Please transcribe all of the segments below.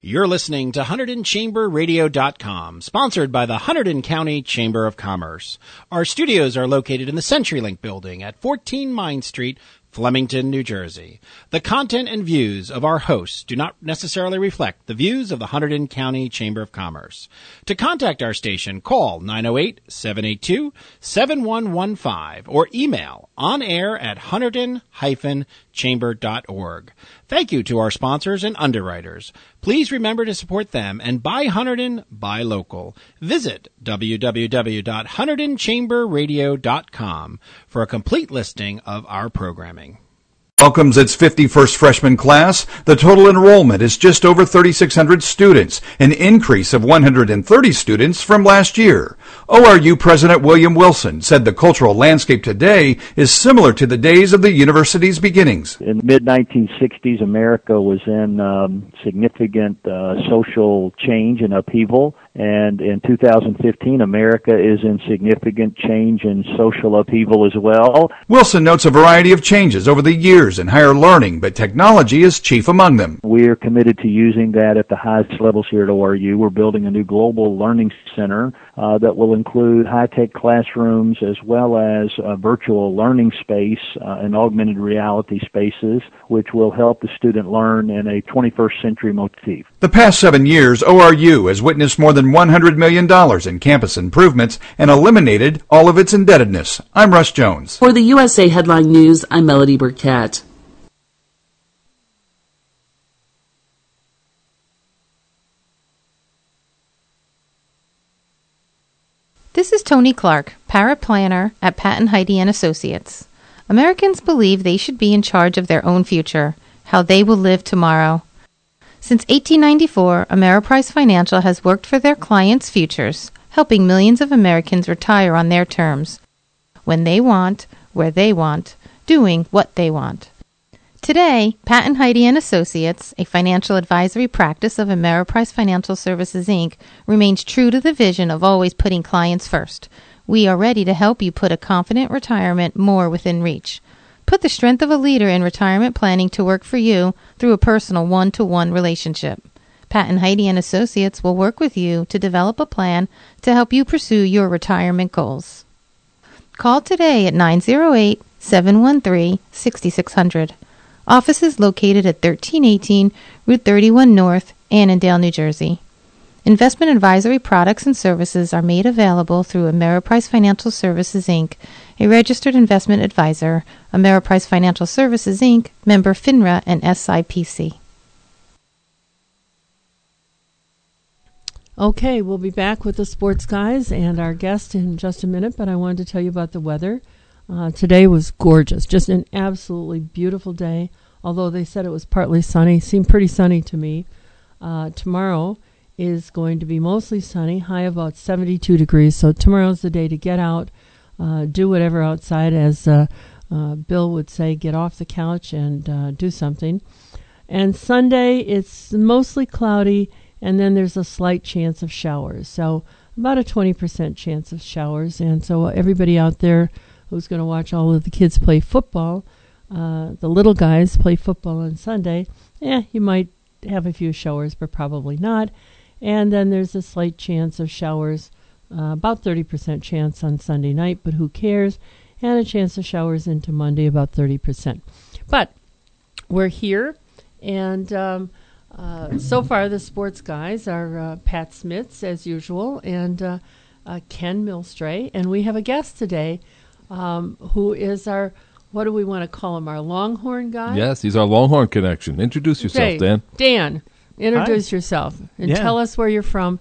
You're listening to HunterdonChamberRadio.com, sponsored by the Hunterdon County Chamber of Commerce. Our studios are located in the CenturyLink building at 14 Mine Street, Flemington, New Jersey. The content and views of our hosts do not necessarily reflect the views of the Hunterdon County Chamber of Commerce. To contact our station, call 908-782-7115 or email onair@hunterdon-chamber.org. Thank you to our sponsors and underwriters. Please remember to support them and buy Hunterdon, buy local. Visit www.HunterdonChamberRadio.com for a complete listing of our programming. Welcomes its 51st freshman class. The total enrollment is just over 3,600 students, an increase of 130 students from last year. ORU President William Wilson said the cultural landscape today is similar to the days of the university's beginnings. In the mid-1960s, America was in significant social change and upheaval. And in 2015, America is in significant change and social upheaval as well. Wilson notes a variety of changes over the years in higher learning, but technology is chief among them. We are committed to using that at the highest levels here at ORU. We're building a new global learning center that will include high-tech classrooms as well as a virtual learning space and augmented reality spaces, which will help the student learn in a 21st century motif. The past 7 years, ORU has witnessed more than $100 million in campus improvements and eliminated all of its indebtedness. I'm Russ Jones. For the USA Headline News, I'm Melody Burkett. This is Tony Clark, paraplanner at Patton Heidi & Associates. Americans believe they should be in charge of their own future, how they will live tomorrow. Since 1894, Ameriprise Financial has worked for their clients' futures, helping millions of Americans retire on their terms, when they want, where they want, doing what they want. Today, Patton Heidi & Associates, a financial advisory practice of Ameriprise Financial Services, Inc., remains true to the vision of always putting clients first. We are ready to help you put a confident retirement more within reach. Put the strength of a leader in retirement planning to work for you through a personal one-to-one relationship. Patton Heidi & Associates will work with you to develop a plan to help you pursue your retirement goals. Call today at 908-713-6600. Office is located at 1318 Route 31 North, Annandale, New Jersey. Investment advisory products and services are made available through Ameriprise Financial Services, Inc., a registered investment advisor. Ameriprise Financial Services, Inc., member FINRA and SIPC. Okay, we'll be back with the sports guys and our guest in just a minute, but I wanted to tell you about the weather. Today was gorgeous, just an absolutely beautiful day, although they said it was partly sunny. Seemed pretty sunny to me. Tomorrow is going to be mostly sunny, high about 72 degrees, so tomorrow's the day to get out, do whatever outside, as Bill would say, get off the couch and do something. And Sunday, it's mostly cloudy, and then there's a slight chance of showers, so about a 20% chance of showers. And so everybody out there who's going to watch all of the kids play football, the little guys play football on Sunday, you might have a few showers, but probably not. And then there's a slight chance of showers, about 30% chance on Sunday night, but who cares? And a chance of showers into Monday, about 30%. But we're here, and so far the sports guys are Pat Smits, as usual, and Ken Milstray. And we have a guest today who is our, what do we want to call him, our Longhorn guy? Yes, he's our Longhorn connection. Introduce yourself, Dan. Dan, introduce yourself and tell us where you're from.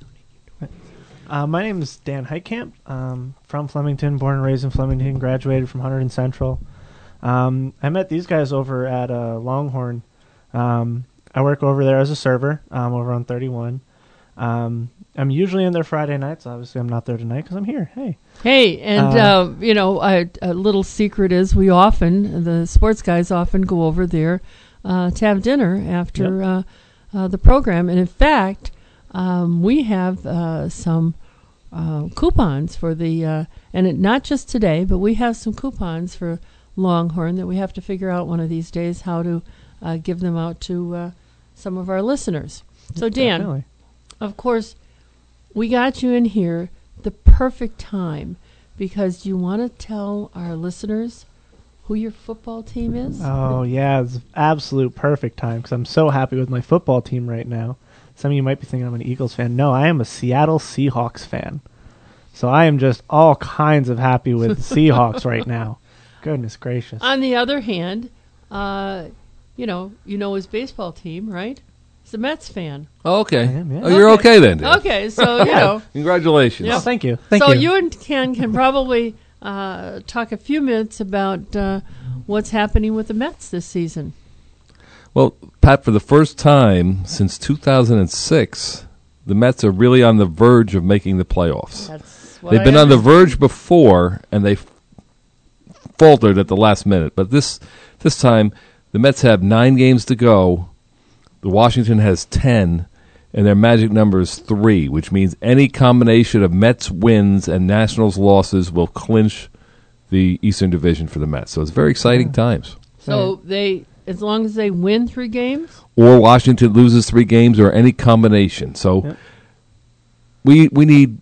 My name is Dan Heitkamp. From Flemington, born and raised in Flemington, graduated from Hunterdon Central. I met these guys over at Longhorn. I work over there as a server over on 31. I'm usually in there Friday nights. Obviously, I'm not there tonight because I'm here. Hey, and a little secret is the sports guys often go over there to have dinner after the program. And in fact, we have some coupons for the, not just today, but we have some coupons for Longhorn that we have to figure out one of these days how to give them out to some of our listeners. So, Dan, Definitely. of course, we got you in here the perfect time because you want to tell our listeners who your football team is? Oh, yeah. It's absolute perfect time because I'm so happy with my football team right now. Some of you might be thinking I'm an Eagles fan. No, I am a Seattle Seahawks fan. So I am just all kinds of happy with Seahawks right now. Goodness gracious. On the other hand, you know his baseball team, right? He's a Mets fan. Oh, okay. I am, yeah. Oh, you're okay then. Dan. Okay, so, you know. Congratulations. Yeah. Oh, thank you. Thank so you. you and Ken can probably talk a few minutes about what's happening with the Mets this season. Well, Pat, for the first time since 2006, the Mets are really on the verge of making the playoffs. That's what They've been on the verge before, and they faltered at the last minute. But this time, the Mets have 9 games to go. The Washington has 10, and their magic number is 3, which means any combination of Mets wins and Nationals losses will clinch the Eastern Division for the Mets. So it's very exciting times. So as long as they win 3 games? Or Washington loses 3 games, or any combination. So we need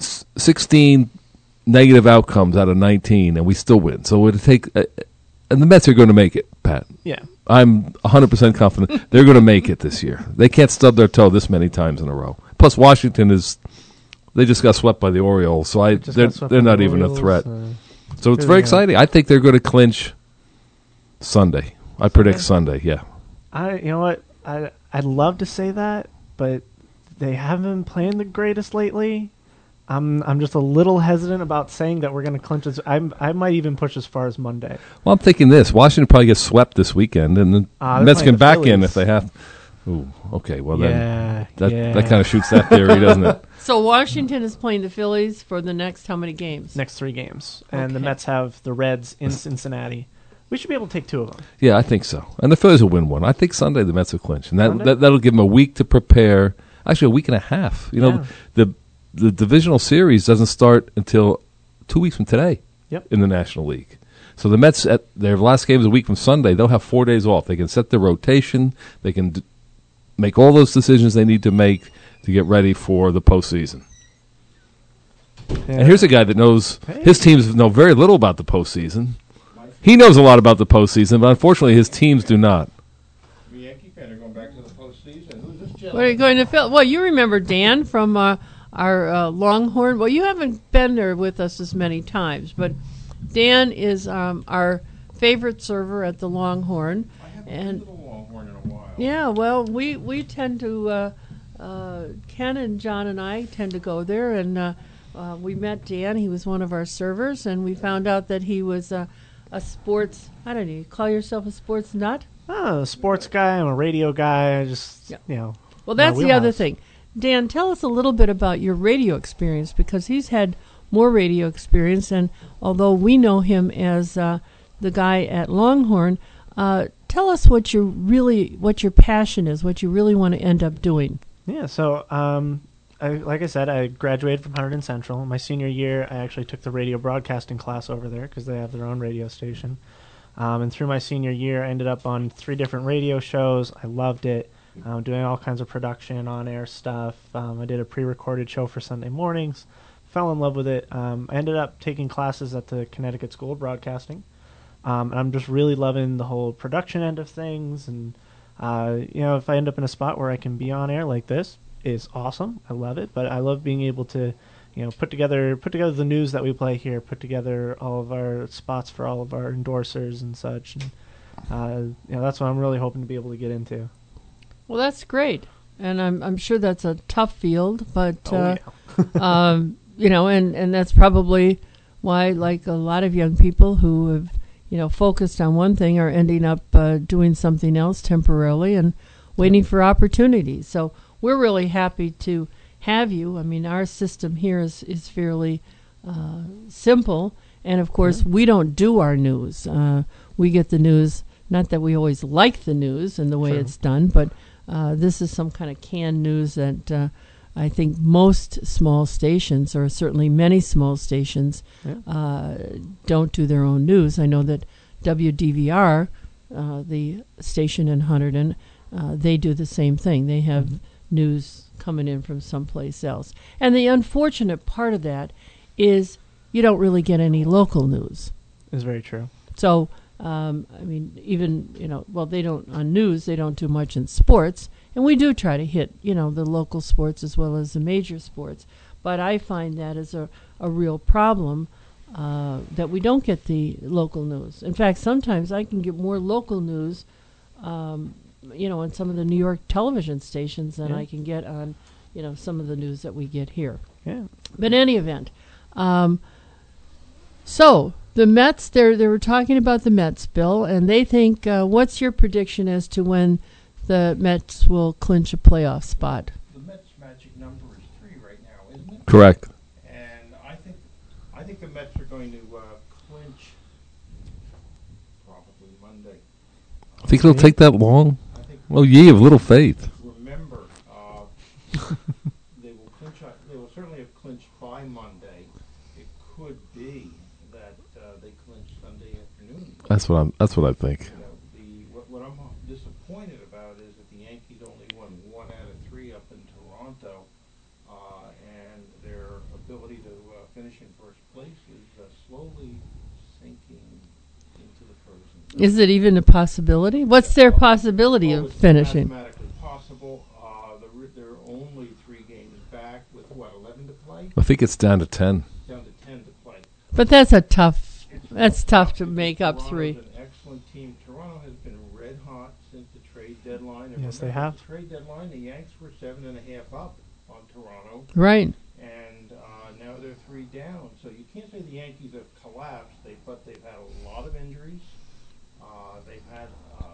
16 negative outcomes out of 19, and we still win. So it would take, and the Mets are going to make it, Pat. Yeah. I'm 100% confident they're going to make it this year. They can't stub their toe this many times in a row. Plus, Washington they just got swept by the Orioles, so they're not even a threat. So it's very exciting. I think they're going to clinch Sunday. I predict Sunday. Yeah. You know what? I'd love to say that, but they haven't been playing the greatest lately. I'm just a little hesitant about saying that we're going to clinch this. I might even push as far as Monday. Well, I'm thinking this. Washington probably gets swept this weekend, and the Mets can back in if they have. Ooh, okay. Well, then that kind of shoots that theory, doesn't it? So Washington is playing the Phillies for the next how many games? Next 3 games. And the Mets have the Reds in Cincinnati. We should be able to take 2 of them. Yeah, I think so. And the Phillies will win one. I think Sunday the Mets will clinch. And that'll give them a week to prepare. Actually, a week and a half. You know, the divisional series doesn't start until 2 weeks from today in the National League. So the Mets, at their last game is a week from Sunday. They'll have 4 days off. They can set their rotation. They can make all those decisions they need to make to get ready for the postseason. Yeah. And here's a guy that knows his teams know very little about the postseason. He knows a lot about the postseason, but unfortunately his teams do not. The Yankee fan are going back to the postseason. Who's this gentleman? What are you going to Phil? Well, you remember Dan from our Longhorn. Well, you haven't been there with us as many times, but Dan is our favorite server at the Longhorn. I haven't been to the Longhorn in a while. Yeah, well, we tend to, Ken and John and I tend to go there, and we met Dan. He was one of our servers, and we found out that he was a sports, I don't know, you call yourself a sports nut? Oh, a sports guy. I'm a radio guy. I just, you know. Well, that's the other thing. Dan, tell us a little bit about your radio experience, because he's had more radio experience, and although we know him as the guy at Longhorn, tell us what your passion is, what you really want to end up doing. Yeah, so like I said, I graduated from Hunterdon Central. My senior year, I actually took the radio broadcasting class over there because they have their own radio station. And through my senior year, I ended up on 3 different radio shows. I loved it. Doing all kinds of production, on-air stuff. I did a pre-recorded show for Sunday mornings. Fell in love with it. I ended up taking classes at the Connecticut School of Broadcasting. And I'm just really loving the whole production end of things. And, if I end up in a spot where I can be on air like this, it's awesome. I love it. But I love being able to, put together the news that we play here, put together all of our spots for all of our endorsers and such. And, that's what I'm really hoping to be able to get into. Well, that's great. And I'm sure that's a tough field, but, and that's probably why, like a lot of young people who have, focused on one thing are ending up doing something else temporarily and waiting for opportunities. So we're really happy to have you. I mean, our system here is fairly simple. And, of course, we don't do our news. We get the news, not that we always like the news and the way it's done, but this is some kind of canned news that I think most small stations, or certainly many small stations, don't do their own news. I know that WDVR, the station in Hunterdon, they do the same thing. They have news coming in from someplace else. And the unfortunate part of that is you don't really get any local news. It's very true. So, I mean, even, they don't, on news, they don't do much in sports. And we do try to hit, the local sports as well as the major sports. But I find that as a real problem, that we don't get the local news. In fact, sometimes I can get more local news, on some of the New York television stations than I can get on, some of the news that we get here. Yeah. But in any event, so the Mets, they were talking about the Mets, Bill, and they think, what's your prediction as to when the Mets will clinch a playoff spot? The Mets' magic number is 3 right now, isn't it? Correct. And I think the Mets are going to clinch probably Monday. I think it'll take that long. I think. Well, ye of little faith. Remember, they will clinch. They will certainly have clinched by Monday. It could be that they clinch Sunday afternoon. That's what I think. What I'm disappointed about is that the Yankees only won 1 out of 3 up in Toronto, and their ability to finish in first place is slowly sinking into the frozen zone. Is it even a possibility? What's their possibility of finishing? It's mathematically possible. They're only 3 games back with 11 to play. I think it's down to 10. Down to 10 to play. But that's tough to make up 3. Toronto's an excellent team. Toronto has been red hot since the trade deadline. And Yes, they remember, have. The trade deadline, the Yanks were 7.5 up on Toronto, Right. and now they're 3 down. So you can't say the Yankees have collapsed. But they've had a lot of injuries. They've had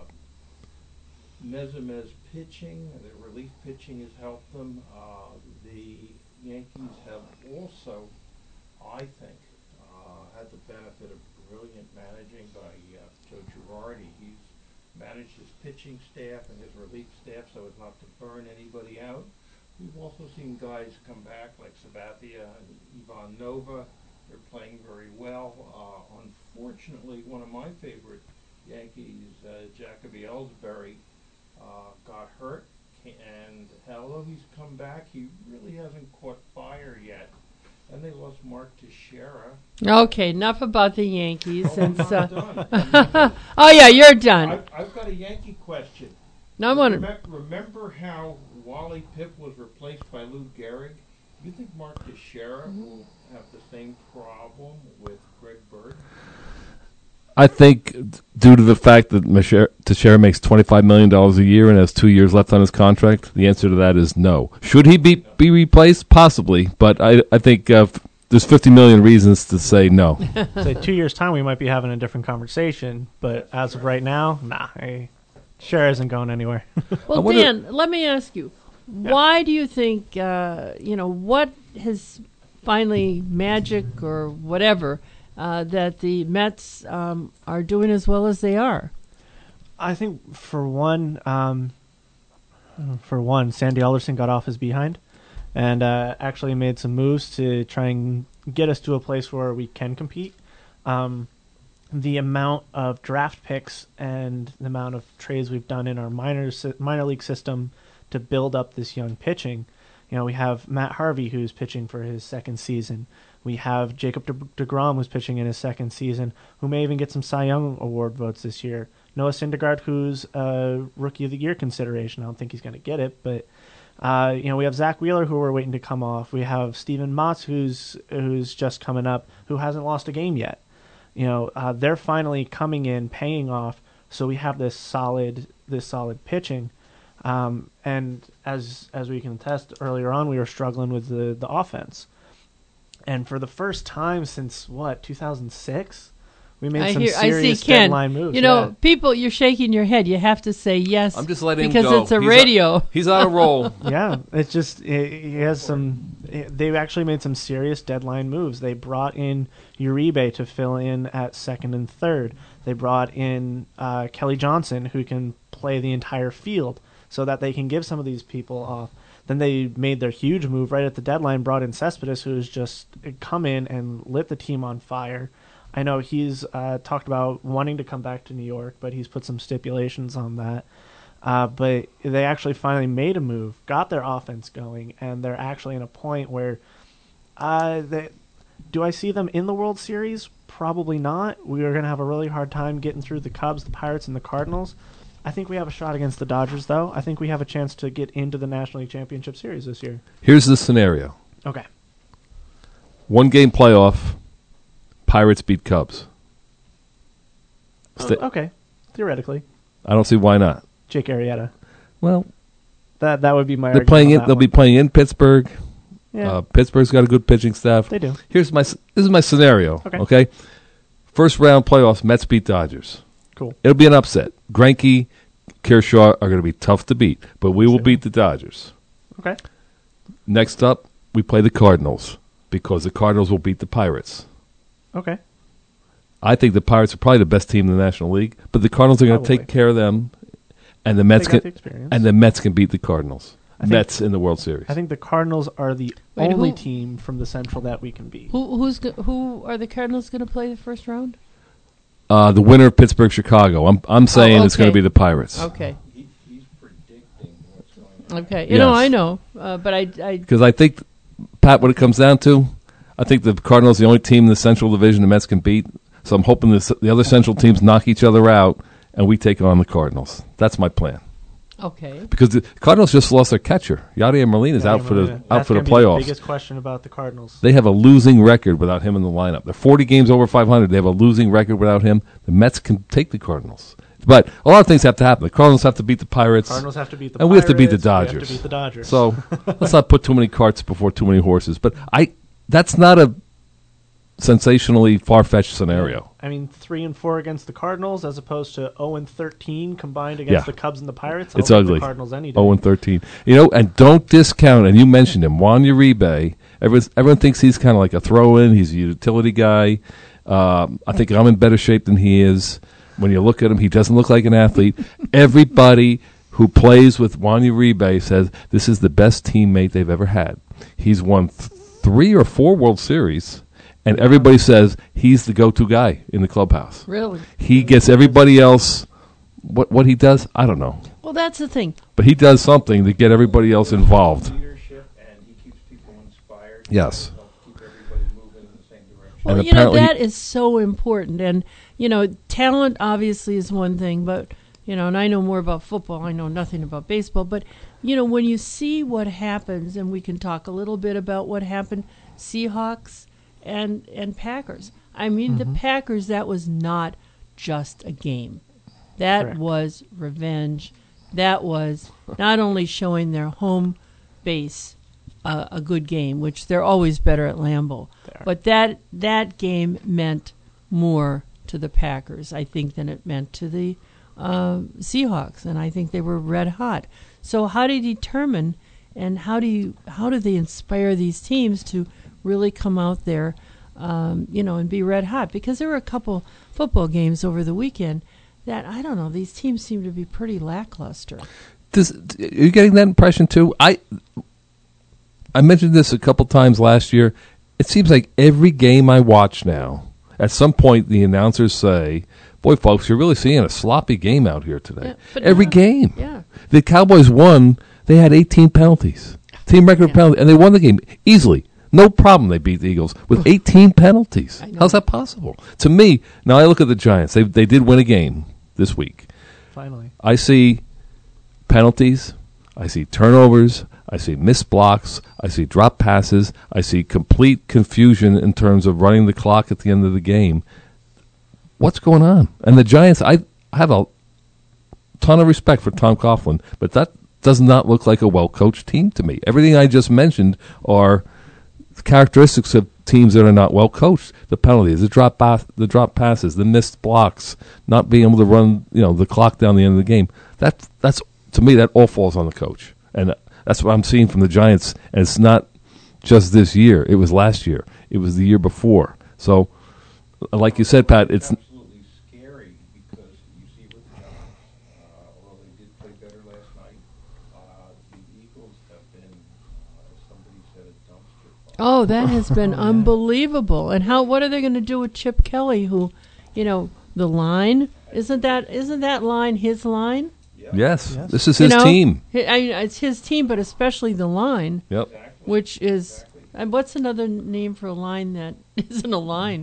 Mezimez pitching. The relief pitching has helped them. The Yankees have also, I think, had the benefit of brilliant managing by Joe Girardi. He's managed his pitching staff and his relief staff so as not to burn anybody out. We've also seen guys come back like Sabathia and Ivan Nova. They're playing very well. Unfortunately, one of my favorite Yankees, Jacoby Ellsbury, got hurt, and although he's come back, he really hasn't caught fire yet. And they lost Mark Teixeira. Okay, enough about the Yankees. I'm not done. Oh, yeah, you're done. I've got a Yankee question. No one. Remember how Wally Pipp was replaced by Lou Gehrig? Do you think Mark Teixeira will have the same problem with Greg Bird? I think due to the fact that Teixeira makes $25 million a year and has 2 years left on his contract, the answer to that is no. Should he be replaced? Possibly, but I think there's 50 million reasons to say no. So 2 years' time, we might be having a different conversation, but as of right now, sure isn't going anywhere. Well, Dan, let me ask you, why do you think, what has finally magic or whatever that the Mets are doing as well as they are? I think for one, Sandy Alderson got off his behind and actually made some moves to try and get us to a place where we can compete. The amount of draft picks and the amount of trades we've done in our minor league system to build up this young pitching. We have Matt Harvey, who's pitching for his 2nd season. We have Jacob deGrom, who's pitching in his 2nd season, who may even get some Cy Young Award votes this year. Noah Syndergaard, who's a Rookie of the Year consideration. I don't think he's going to get it, but we have Zach Wheeler, who we're waiting to come off. We have Steven Matz, who's just coming up, who hasn't lost a game yet. They're finally coming in, paying off. So we have this solid pitching. And as we can attest, earlier on we were struggling with the offense. And for the first time since 2006, we made some serious deadline moves. People, you're shaking your head. You have to say yes. I'm just letting him go because it's a radio. He's on a roll. Yeah, it's just he has some. They've actually made some serious deadline moves. They brought in Uribe to fill in at 2nd and 3rd. They brought in Kelly Johnson, who can play the entire field, so that they can give some of these people off. Then they made their huge move right at the deadline, brought in Cespedes, who's just come in and lit the team on fire. I know he's talked about wanting to come back to New York, but he's put some stipulations on that. But they actually finally made a move, got their offense going, and they're actually in a point where do I see them in the World Series? Probably not. We are going to have a really hard time getting through the Cubs, the Pirates, and the Cardinals. I think we have a shot against the Dodgers, though. I think we have a chance to get into the National League Championship Series this year. Here's the scenario. Okay. 1-game playoff, Pirates beat Cubs. Okay, theoretically. I don't see why not. Jake Arrieta. Well, that would be my they're argument playing on in. They'll that be playing in Pittsburgh. Yeah. Pittsburgh's got a good pitching staff. They do. This is my scenario. Okay. First round playoffs, Mets beat Dodgers. Cool. It'll be an upset. Greinke, Kershaw are going to be tough to beat, but we will beat the Dodgers. Okay. Next up, we play the Cardinals because the Cardinals will beat the Pirates. Okay. I think the Pirates are probably the best team in the National League, but the Cardinals are going to take care of them, and the Mets can beat the Cardinals. Mets in the World Series. I think the Cardinals are the only team from the Central that we can beat. Who are the Cardinals going to play the first round? The winner of Pittsburgh, Chicago. I'm saying it's going to be the Pirates. Okay. He's predicting what's going on. Okay. I know, but I because I think, Pat, what it comes down to, I think the Cardinals are the only team in the Central Division the Mets can beat. So I'm hoping the other Central teams knock each other out, and we take on the Cardinals. That's my plan. Okay. Because the Cardinals just lost their catcher. Yadier Molina's out for the playoffs. The biggest question about the Cardinals. They have a losing record without him in the lineup. They're 40 games over 500. They have a losing record without him. The Mets can take the Cardinals. But a lot of things have to happen. The Cardinals have to beat the Pirates. Cardinals have to beat the and Pirates. we have to beat the Dodgers. We have to beat the Dodgers. So let's not put too many carts before too many horses. But that's not a sensationally far-fetched scenario. I mean, 3-4 against the Cardinals as opposed to 0-13 combined against the Cubs and the Pirates. It's ugly. The Cardinals any day. 0-13. And don't discount. And you mentioned him, Juan Uribe. Everyone thinks he's kind of like a throw-in. He's a utility guy. I think I'm in better shape than he is. When you look at him, he doesn't look like an athlete. Everybody who plays with Juan Uribe says this is the best teammate they've ever had. He's won 3 or 4 World Series. And everybody says he's the go-to guy in the clubhouse. Really? He gets everybody else. What he does, I don't know. Well, that's the thing. But he does something to get everybody else involved. Leadership, and he keeps people inspired. Yes. Keep everybody moving in the same direction. Well, that is so important. And, talent obviously is one thing, but, and I know more about football. I know nothing about baseball. But, when you see what happens, and we can talk a little bit about what happened, Seahawks and Packers. I mean, the Packers, that was not just a game. That was revenge. That was not only showing their home base a good game, which they're always better at Lambeau, but that game meant more to the Packers, I think, than it meant to the Seahawks, and I think they were red hot. So how do you determine, and how do they inspire these teams to really come out there, and be red hot? Because there were a couple football games over the weekend that, I don't know, these teams seem to be pretty lackluster. Are you getting that impression too? I mentioned this a couple times last year. It seems like every game I watch now, at some point the announcers say, boy, folks, you're really seeing a sloppy game out here today. Yeah, every game. Yeah. The Cowboys won. They had 18 penalties. Team record penalties. And they won the game easily. No problem they beat the Eagles with 18 penalties. How's that possible? To me, now I look at the Giants. They did win a game this week. Finally. I see penalties. I see turnovers. I see missed blocks. I see drop passes. I see complete confusion in terms of running the clock at the end of the game. What's going on? And the Giants, I have a ton of respect for Tom Coughlin, but that does not look like a well-coached team to me. Everything I just mentioned are characteristics of teams that are not well coached. The penalties, the drop passes, the missed blocks, not being able to run the clock down the end of the game. That's to me, that all falls on the coach, and that's what I'm seeing from the Giants. And it's not just this year; it was last year, it was the year before. So, like you said, Pat, it's absolutely scary because you see with the Giants, although they did play better last night, the Eagles have been, somebody said, a dumpster fire. Oh, that has been unbelievable. And what are they going to do with Chip Kelly, who, the line, isn't that line his line? Yes. Yes. This is his team. It's his team, but especially the line. Yep. Which is, what's another name for a line that isn't a line?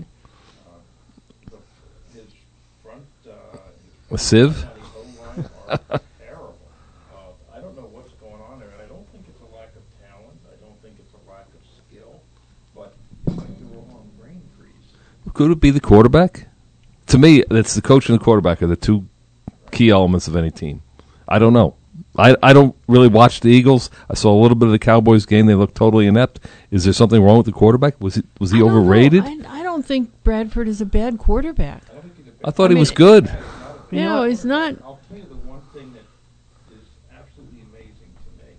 His front, A sieve? terrible. I don't know what's going on there. I don't think it's a lack of talent. I don't think it's a lack of skill. But it's like the wrong brain freeze. Could it be the quarterback? To me, it's the coach and the quarterback are the two key elements of any team. I don't know. I don't really watch the Eagles. I saw a little bit of the Cowboys game. They look totally inept. Is there something wrong with the quarterback? Was he overrated? I don't think Bradford is a bad quarterback. I thought he was good. No, he's not. I'll tell you the one thing that is absolutely amazing to me.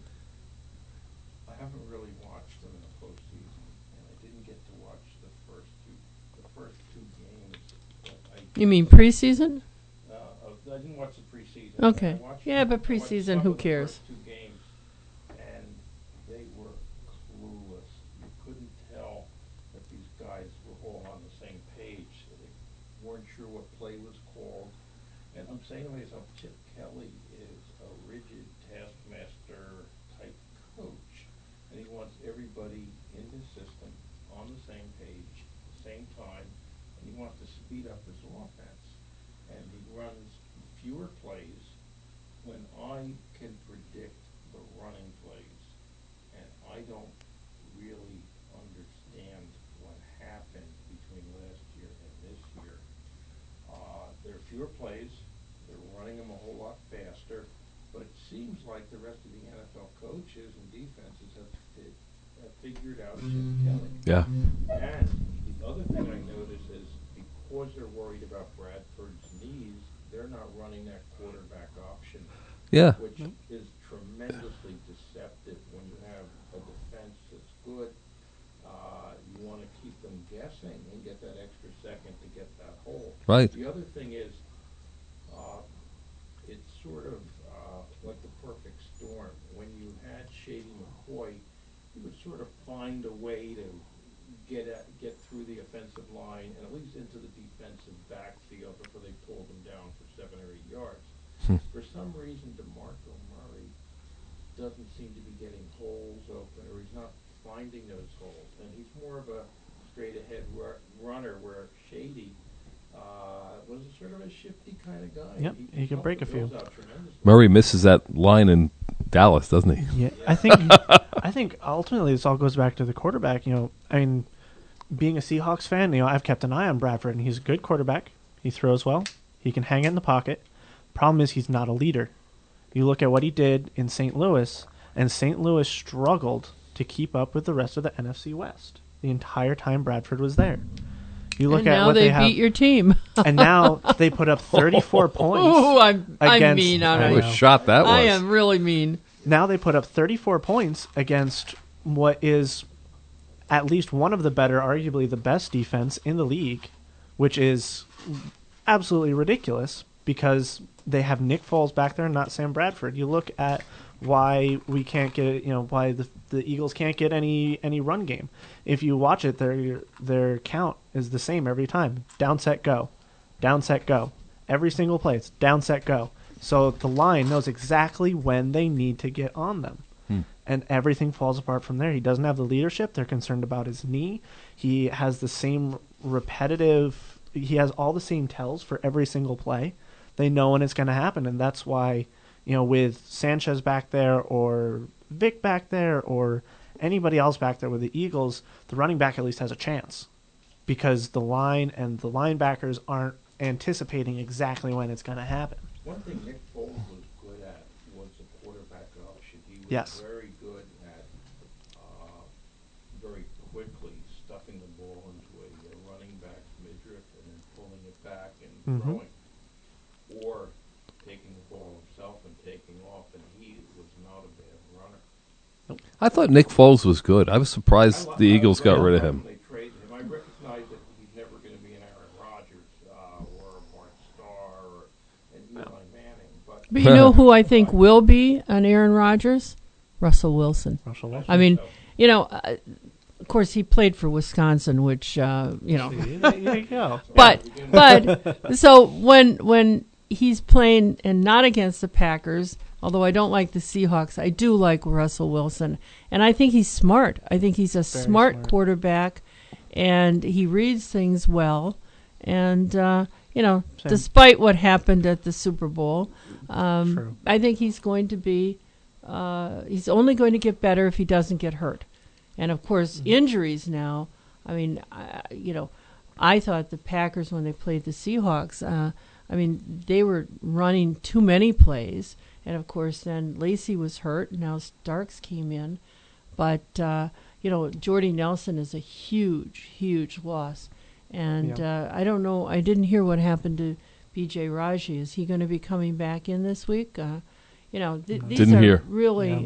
I haven't really watched them in the postseason, and I didn't get to watch the first two games. But You mean preseason? I didn't watch the preseason. Okay. I watched Yeah, but I watched preseason, some who of the cares? first two games, and they were clueless. You couldn't tell that these guys were all on the same page. They weren't sure what play was called. And I'm saying to myself, Chip Kelly is a rigid taskmaster type coach, and he wants everybody in his system on the same page at the same time, and he wants to speed up his offense. And he runs fewer plays when I can predict the running plays, and I don't really understand what happened between last year and this year. There are fewer plays. They're running them a whole lot faster, but it seems like the rest of the NFL coaches and defenses have figured out Chip Kelly. Yeah. And the other thing I notice is because they're worried about Bradford's knees, they're not running that quarterback option, Yeah. which is tremendously deceptive when you have a defense that's good. You want to keep them guessing and get that extra second to get that hole. Right. The other thing is, it's sort of like the perfect storm. When you had Shady McCoy, he would sort of find a way to get through the offensive line and at least into the defensive backfield before they pulled him down for 7 or 8 yards. For some reason, DeMarco Murray doesn't seem to be getting holes open, or he's not finding those holes, and he's more of a straight-ahead runner, where Shady was sort of a shifty kind of guy. Yep, he could break a few. Murray misses that line in Dallas, doesn't he? Yeah, I think ultimately this all goes back to the quarterback. I mean, being a Seahawks fan, I've kept an eye on Bradford, and he's a good quarterback. He throws well. He can hang it in the pocket. Problem is, he's not a leader. You look at what he did in St. Louis, and St. Louis struggled to keep up with the rest of the NFC West the entire time Bradford was there. You look at what they have, beat your team, and now they put up 34 points. Oh, I'm mean. I was shot that was. I am really mean. Now they put up 34 points against what is at least one of the better, arguably the best defense in the league, which is absolutely ridiculous because they have Nick Foles back there and not Sam Bradford. You look at why we can't get, why the Eagles can't get any run game. If you watch it, their count is the same every time. Down, set, go. Down, set, go. Every single play, it's down, set, go. So the line knows exactly when they need to get on them. And everything falls apart from there. He doesn't have the leadership. They're concerned about his knee. He has the same repetitive, he has all the same tells for every single play. They know when it's going to happen, and that's why, with Sanchez back there or Vic back there or anybody else back there with the Eagles, the running back at least has a chance because the line and the linebackers aren't anticipating exactly when it's going to happen. One thing Nick Foles was good at was the quarterback option. He was very good at very quickly stuffing the ball into a running back's midriff and then pulling it back and throwing. Or taking the ball himself and taking off, and he was not a bad runner. I thought Nick Foles was good. I was surprised the Eagles got rid of him. They traded him. I recognize that he's never going to be an Aaron Rodgers or a Mark Starr or an Eli Manning. But you know who I think will be an Aaron Rodgers? Russell Wilson. I mean, of course, he played for Wisconsin, which There you go. But so when he's playing, and not against the Packers, although I don't like the Seahawks. I do like Russell Wilson. And I think he's smart. I think he's a smart quarterback, and he reads things well. And, despite what happened at the Super Bowl, I think he's going to be, he's only going to get better if he doesn't get hurt. And, of course, injuries now. I mean, I thought the Packers, when they played the Seahawks, they were running too many plays. And, of course, then Lacey was hurt. Now Starks came in. But, Jordy Nelson is a huge, huge loss. And I don't know. I didn't hear what happened to B.J. Raji. Is he going to be coming back in this week? These are really,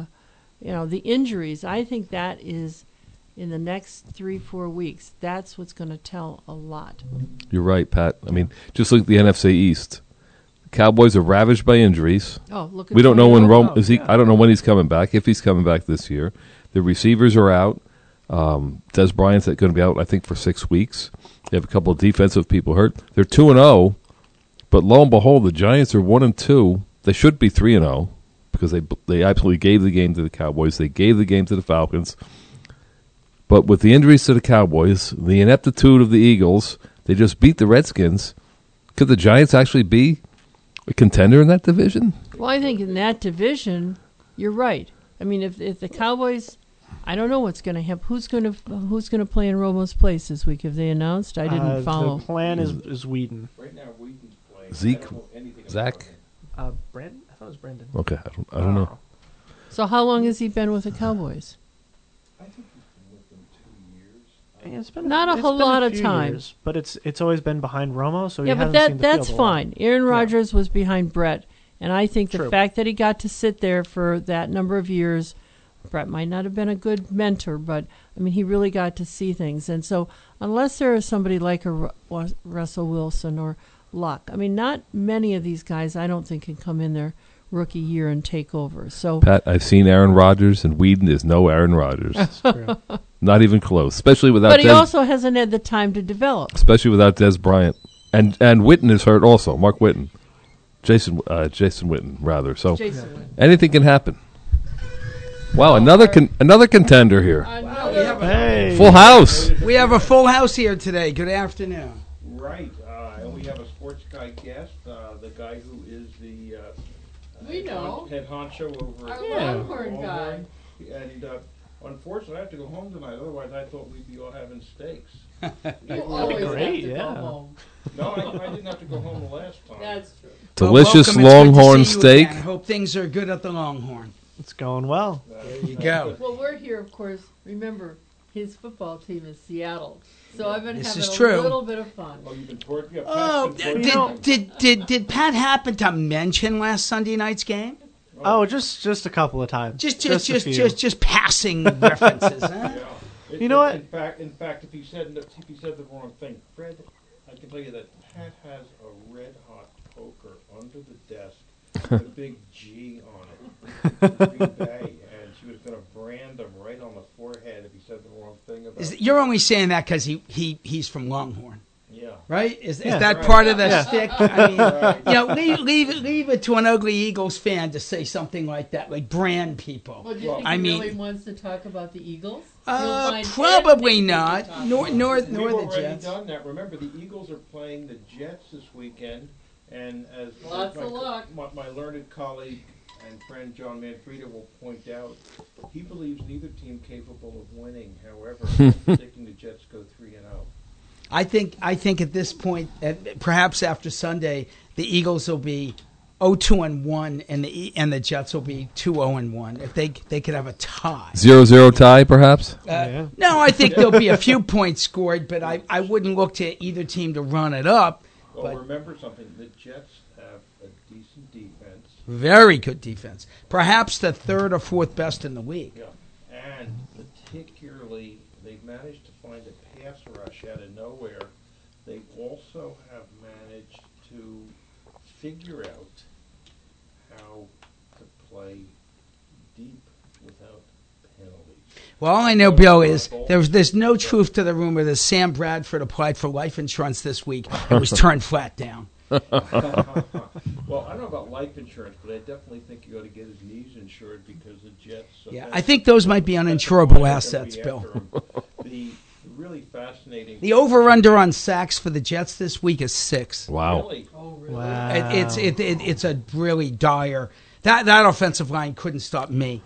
the injuries. I think that is, in the next 3-4 weeks, that's what's going to tell a lot. You're right, Pat. I mean, just look at the NFC East. The Cowboys are ravaged by injuries. Oh, look at we don't know when I don't know when he's coming back, if he's coming back this year. The receivers are out. Des Bryant's going to be out, I think, for 6 weeks. They have a couple of defensive people hurt. They're 2-0, but lo and behold, the Giants are 1-2. They should be 3-0 because they absolutely gave the game to the Cowboys. They gave the game to the Falcons. But with the injuries to the Cowboys, the ineptitude of the Eagles, they just beat the Redskins. Could the Giants actually be a contender in that division? Well, I think in that division, you're right. I mean, if the Cowboys, I don't know what's going to happen. Who's going to play in Romo's place this week? Have they announced? I didn't follow. The plan is Whedon. Right now, Whedon's playing. Zeke, Zach, Brandon. I thought it was Brandon. Okay, I don't know. So how long has he been with the Cowboys? I think he's been with them 2 years. It's been not a whole lot of time, years, but it's always been behind Romo. So yeah, but that's fine. Aaron Rodgers was behind Brett, and I think the fact that he got to sit there for that number of years, Brett might not have been a good mentor, but I mean he really got to see things. And so unless there is somebody like a Russell Wilson or Luck, I mean not many of these guys I don't think can come in their rookie year and take over. So Pat, I've seen Aaron Rodgers, and Whedon is no Aaron Rodgers. Not even close, especially without. But he also hasn't had the time to develop, especially without Des Bryant, and Witten is hurt also. Mark Witten, Jason Witten rather. So anything can happen. Wow, another contender here. Full house. We have a full house here today. Good afternoon. Right, and we have a sports guy guest, the guy who is the head honcho over our Longhorn guy. And unfortunately, I have to go home tonight. Otherwise, I thought we'd be all having steaks. That'd be great, No, I didn't have to go home the last time. That's true. Delicious Longhorn steak. I hope things are good at the Longhorn. It's going well. There you go. Well, we're here, of course. Remember, his football team is Seattle, so I've been having a little bit of fun. Oh, you've been tortured? Did Pat happen to mention last Sunday night's game? Oh, just a couple of times. Just passing references. Huh? Yeah. You know what? In fact, if he said the wrong thing, Fred, I can tell you that Pat has a red hot poker under the desk with a big G on it, Green Bay, and she was going to brand him right on the forehead if he said the wrong thing about. You're only saying that because he's from Longhorn. Yeah. Right? Is that part of the stick? I mean, leave it to an ugly Eagles fan to say something like that, like brand people. Well, do you think he really wants to talk about the Eagles? Probably not. Nor the Jets. Done that. Remember, the Eagles are playing the Jets this weekend, and as my learned colleague and friend John Manfreda will point out, he believes neither team capable of winning. However, predicting the Jets go 3-0. I think at this point, perhaps after Sunday, the Eagles will be 0-2-1, and the Jets will be 2-0-1. If they could have a tie, 0-0 tie, perhaps. No, I think there'll be a few points scored, but I wouldn't look to either team to run it up. Well, remember something: the Jets have a decent defense, very good defense, perhaps the third or fourth best in the league. Yeah, and particularly they've managed to find a pass rush out of nowhere. They also have managed to figure out how to play deep without penalties. Well, all I know, Bill, is there's no truth to the rumor that Sam Bradford applied for life insurance this week and was turned flat down. Well, I don't know about life insurance, but I definitely think you ought to get his knees insured because the Jets. Yeah, I think those might be uninsurable assets, Bill. The really fascinating. The over/under on sacks for the Jets this week is 6. Wow. Really? Oh, really? Wow. It's a really dire. That offensive line couldn't stop me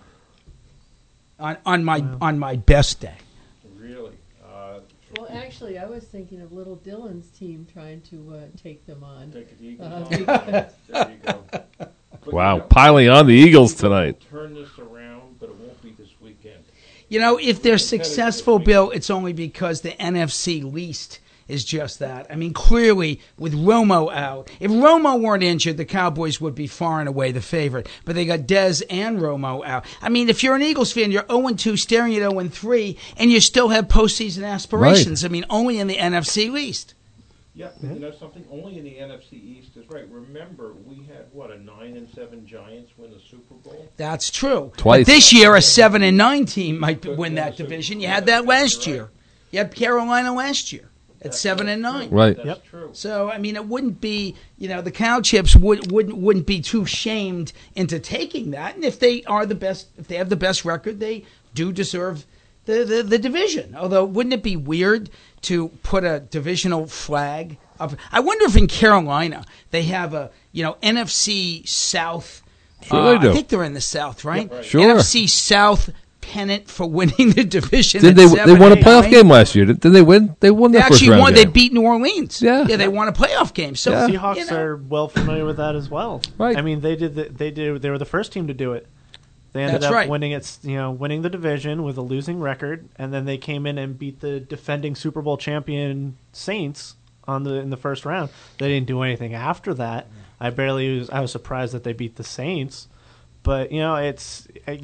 on my best day. Really. Well, actually, I was thinking of Little Dylan's team trying to take them on. Take the Eagles on. There you go. But, Wow, piling on the Eagles tonight. Turn this around, but it won't be this weekend. You know, if they're successful, Bill, it's only because the NFC least is just that. I mean, clearly, with Romo out, if Romo weren't injured, the Cowboys would be far and away the favorite. But they got Dez and Romo out. I mean, if you're an Eagles fan, you're 0-2, staring at 0-3, and you still have postseason aspirations. Right. I mean, only in the NFC least. Yeah, you know something? Only in the NFC East is right. Remember, we had, a 9-7 Giants win the Super Bowl? That's true. Twice. But this year, a 7-9 team might win that division. You had that last year. You had Carolina last year at 7-9. Right. That's true. So, I mean, it wouldn't be, the Cow Chips wouldn't be too shamed into taking that. And if they are the best, if they have the best record, they do deserve the division. Although, wouldn't it be weird to put a divisional flag up? I wonder if in Carolina they have a, NFC South. Sure they do. I think they're in the South, right? Yep, right. Sure. NFC South pennant for winning the division. Did they won a playoff game last year? Did they win? They won They that first actually round won. game. They beat New Orleans. Yeah. They won a playoff game. So Seahawks are well familiar with that as well. Right. I mean, they were the first team to do it. They ended up winning winning the division with a losing record, and then they came in and beat the defending Super Bowl champion Saints in the first round. They didn't do anything after that. I was surprised that they beat the Saints. But it's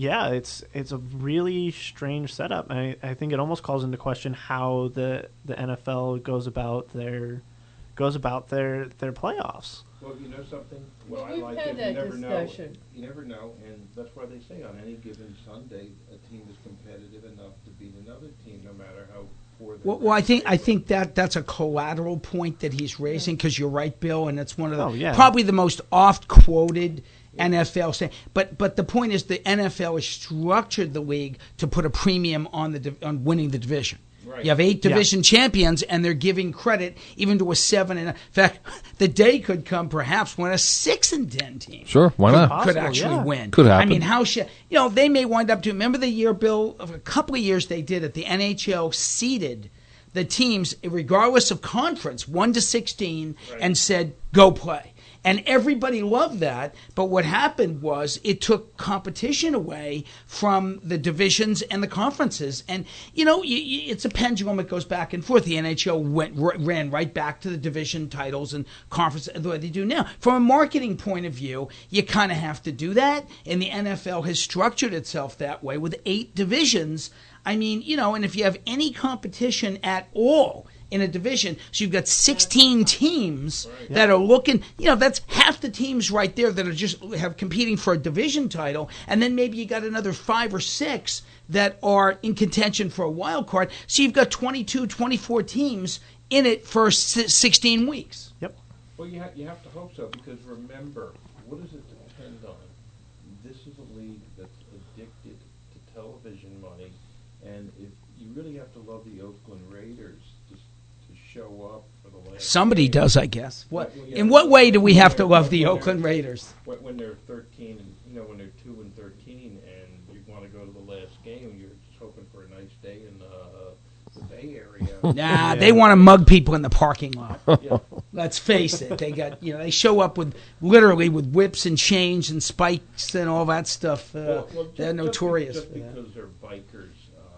a really strange setup. I think it almost calls into question how the NFL goes about their playoffs. Well, you know something? Well, I we've like had it. that discussion. You never know, and that's why they say on any given Sunday, a team is competitive enough to beat another team, no matter how poor. Well, I think that's a collateral point that he's raising because you're right, Bill, and it's one of the probably the most oft quoted NFL saying. But the point is the NFL has structured the league to put a premium on winning the division. Right. You have 8 division champions, and they're giving credit even to a 7. In fact, the day could come perhaps when a 6-10 team. Sure, why not? Could actually win. Could happen. I mean, they may wind up doing. Remember the year, Bill? Of a couple of years they did it. The NHL seeded the teams regardless of conference 1 to 16 and said go play. And everybody loved that, but what happened was it took competition away from the divisions and the conferences. And, it's a pendulum. It goes back and forth. The NHL ran right back to the division titles and conference the way they do now. From a marketing point of view, you kind of have to do that, and the NFL has structured itself that way with 8 divisions. I mean, and if you have any competition at all in a division, so you've got 16 teams that are looking, that's half the teams right there that are just competing for a division title, and then maybe you got another 5 or 6 that are in contention for a wild card, so you've got 22, 24 teams in it for 16 weeks. Yep. Well, you have to hope so, because remember, what does it depend on? This is a league that's addicted to television money, and if you really have to love the Oakland Raiders to show up for the last Somebody game. Does, I guess. In what way do we have to love the Oakland Raiders? When they're 13, and when they're 2-13, and you want to go to the last game, you're just hoping for a nice day in the Bay Area. Nah, they want to mug people in the parking lot. Let's face it. They got they show up with whips and chains and spikes and all that stuff. They're notorious. Just because they're bikers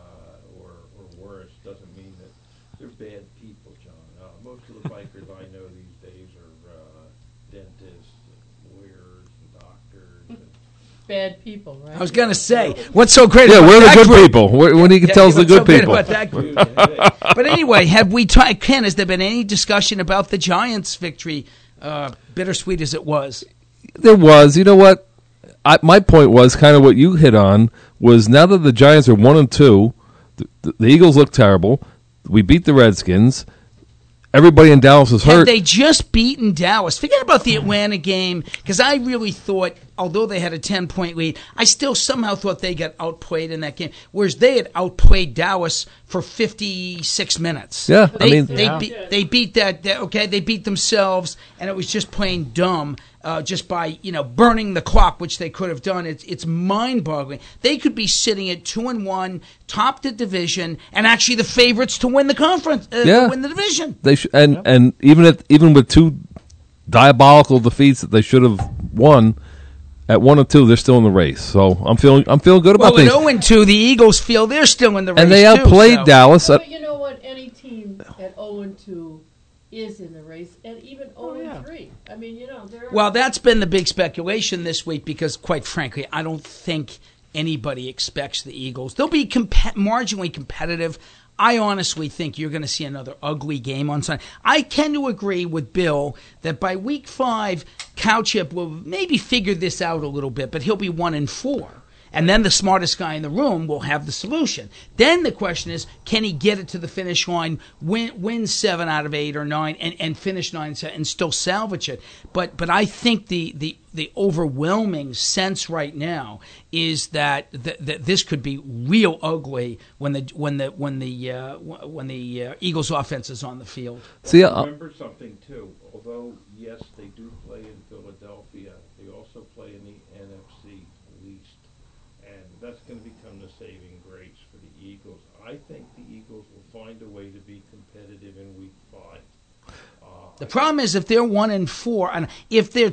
or worse doesn't mean that they're bad people, John. Most of the bikers I know these days are dentists, and lawyers, and doctors. And bad people, right? I was going to say, what's so great about we're the good group? people. When he tells the good people. About that group. But anyway, Ken, has there been any discussion about the Giants' victory, bittersweet as it was? There was. You know what? My point was kind of what you hit on, was now that the Giants are 1-2, the Eagles look terrible. We beat the Redskins. everybody in Dallas is hurt. Had they just beaten Dallas, forget about the Atlanta game, because I really thought, although they had a 10-point lead, I still somehow thought they got outplayed in that game, whereas they had outplayed Dallas for 56 minutes. Yeah, they beat they beat themselves, and it was just plain dumb. Just by burning the clock, which they could have done, it's mind-boggling. They could be sitting at 2-1, top the division, and actually the favorites to win the conference, win the division. They and even with two diabolical defeats that they should have won, at 1-2, they're still in the race. So I'm feeling good about things. Well, at 0-2, the Eagles feel they're still in the race, and they outplayed Dallas. But you know what? Any team at 0-2 is in the race, and even 0-3. I mean, Well, that's been the big speculation this week because, quite frankly, I don't think anybody expects the Eagles. They'll be marginally competitive. I honestly think you're going to see another ugly game on Sunday. I tend to agree with Bill that by week 5, Cowchip will maybe figure this out a little bit, but he'll be 1-4. And then the smartest guy in the room will have the solution. Then the question is, can he get it to the finish line, win 7 out of 8 or 9, and finish 9 and still salvage it? But I think the overwhelming sense right now is that this could be real ugly when the Eagles' offense is on the field. See, remember something too. Although yes, they do play in Philadelphia, they also play in the NFC East. And that's going to become the saving grace for the Eagles. I think the Eagles will find a way to be competitive in Week 5. The problem is if they're 1-4, and if they're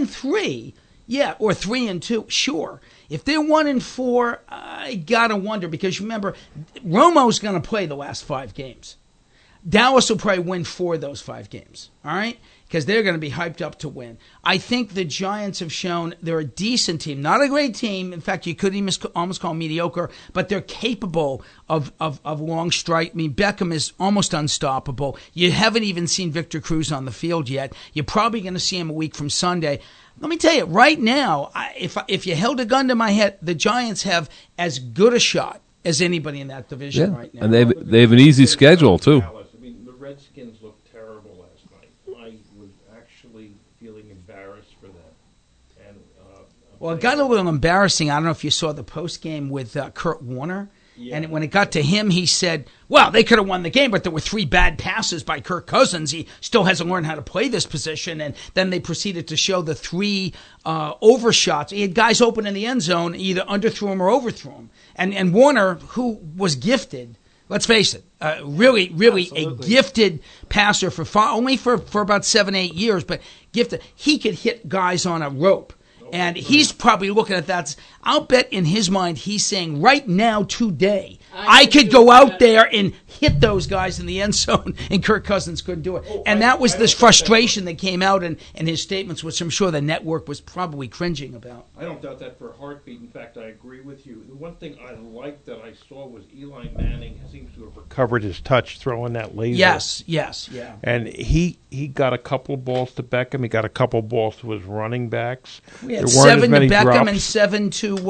2-3, yeah, or 3-2, sure. If they're 1-4, I gotta wonder because remember, Romo's going to play the last 5 games. Dallas will probably win 4 of those 5 games. All right. Because they're going to be hyped up to win. I think the Giants have shown they're a decent team, not a great team. In fact, you could even almost call them mediocre, but they're capable of long strike. I mean, Beckham is almost unstoppable. You haven't even seen Victor Cruz on the field yet. You're probably going to see him a week from Sunday. Let me tell you, right now, if you held a gun to my head, the Giants have as good a shot as anybody in that division right now. And they have an easy schedule, too. I mean, the Redskins looked terrible last night. I was actually feeling embarrassed for them. And well, it got a little embarrassing. I don't know if you saw the post game with Kurt Warner. Yeah. And when it got to him, he said, well, they could have won the game, but there were 3 bad passes by Kirk Cousins. He still hasn't learned how to play this position. And then they proceeded to show the 3 overshots. He had guys open in the end zone, either underthrew him or overthrew him. And Warner, who was gifted, let's face it, really Absolutely. A gifted passer only for about 7-8 years, but gifted. He could hit guys on a rope. And he's probably looking at that. I'll bet in his mind he's saying right now, today, I could go out there and hit those guys in the end zone, and Kirk Cousins couldn't do it. And that was this frustration that came out in his statements, which I'm sure the network was probably cringing about. I don't doubt that for a heartbeat. In fact, I agree with you. The one thing I liked that I saw was Eli Manning seems to have recovered his touch throwing that laser. Yes, yeah. And he got a couple of balls to Beckham. He got a couple of balls to his running backs. We had 7 to Beckham drops. And 7 to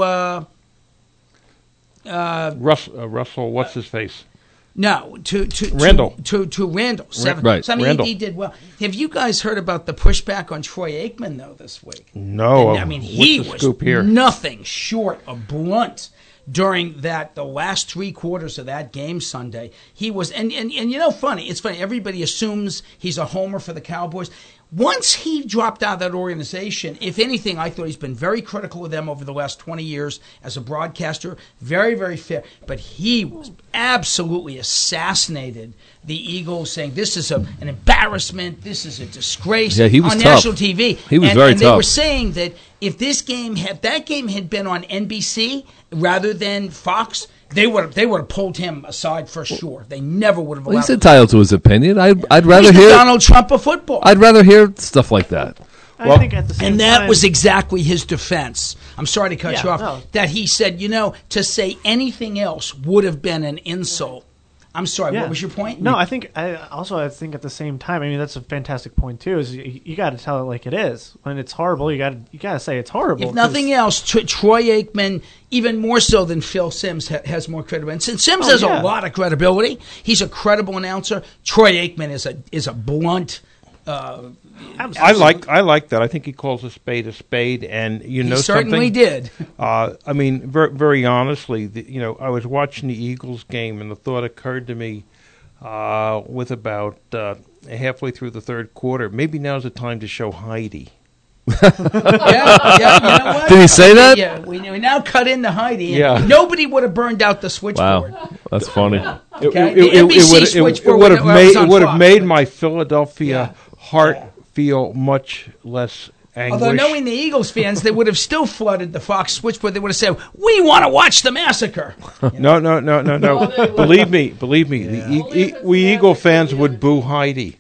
Russell, what's his face? No, to Randall. To Randall. 7. Right. So, I mean, Randall. He did well. Have you guys heard about the pushback on Troy Aikman, though, this week? No. And, I mean, he was nothing short of blunt during the last 3 quarters of that game Sunday. He was, and funny. It's funny. Everybody assumes he's a homer for the Cowboys. Once he dropped out of that organization, if anything, I thought he's been very critical of them over the last 20 years as a broadcaster. Very, very fair. But he was absolutely assassinated the Eagles, saying this is an embarrassment, this is a disgrace he was on tough. national TV. He was very tough. And they were saying that if that game had been on NBC rather than Fox, they would have pulled him aside for sure. They never would have allowed he's entitled to his opinion. I'd rather he's hear the Donald Trump of football. I'd rather hear stuff like that. I think at the same and that time, was exactly his defense. I'm sorry to cut you off. No. That he said, to say anything else would have been an insult. I'm sorry, what was your point? No, I think at the same time, I mean, that's a fantastic point too, is you got to tell it like it is. When it's horrible, you got to say it's horrible. If nothing else, Troy Aikman, even more so than Phil Simms, has more credibility. And since Simms has a lot of credibility, he's a credible announcer. Troy Aikman is a blunt. I like that. I think he calls a spade, and you know something. He certainly did. I mean, very honestly, I was watching the Eagles game, and the thought occurred to me with about halfway through the third quarter. Maybe now's the time to show Heidi. You know what? Did he say that? Yeah, we now cut into Heidi. Yeah. Nobody would have burned out the switchboard. Wow, that's funny. Okay? The NBC switchboard would have made my Philadelphia heart feel much less anguish. Although knowing the Eagles fans, they would have still flooded the Fox switchboard. They would have said, "We want to watch the massacre." No. Believe me. We Eagle fans would boo Heidi.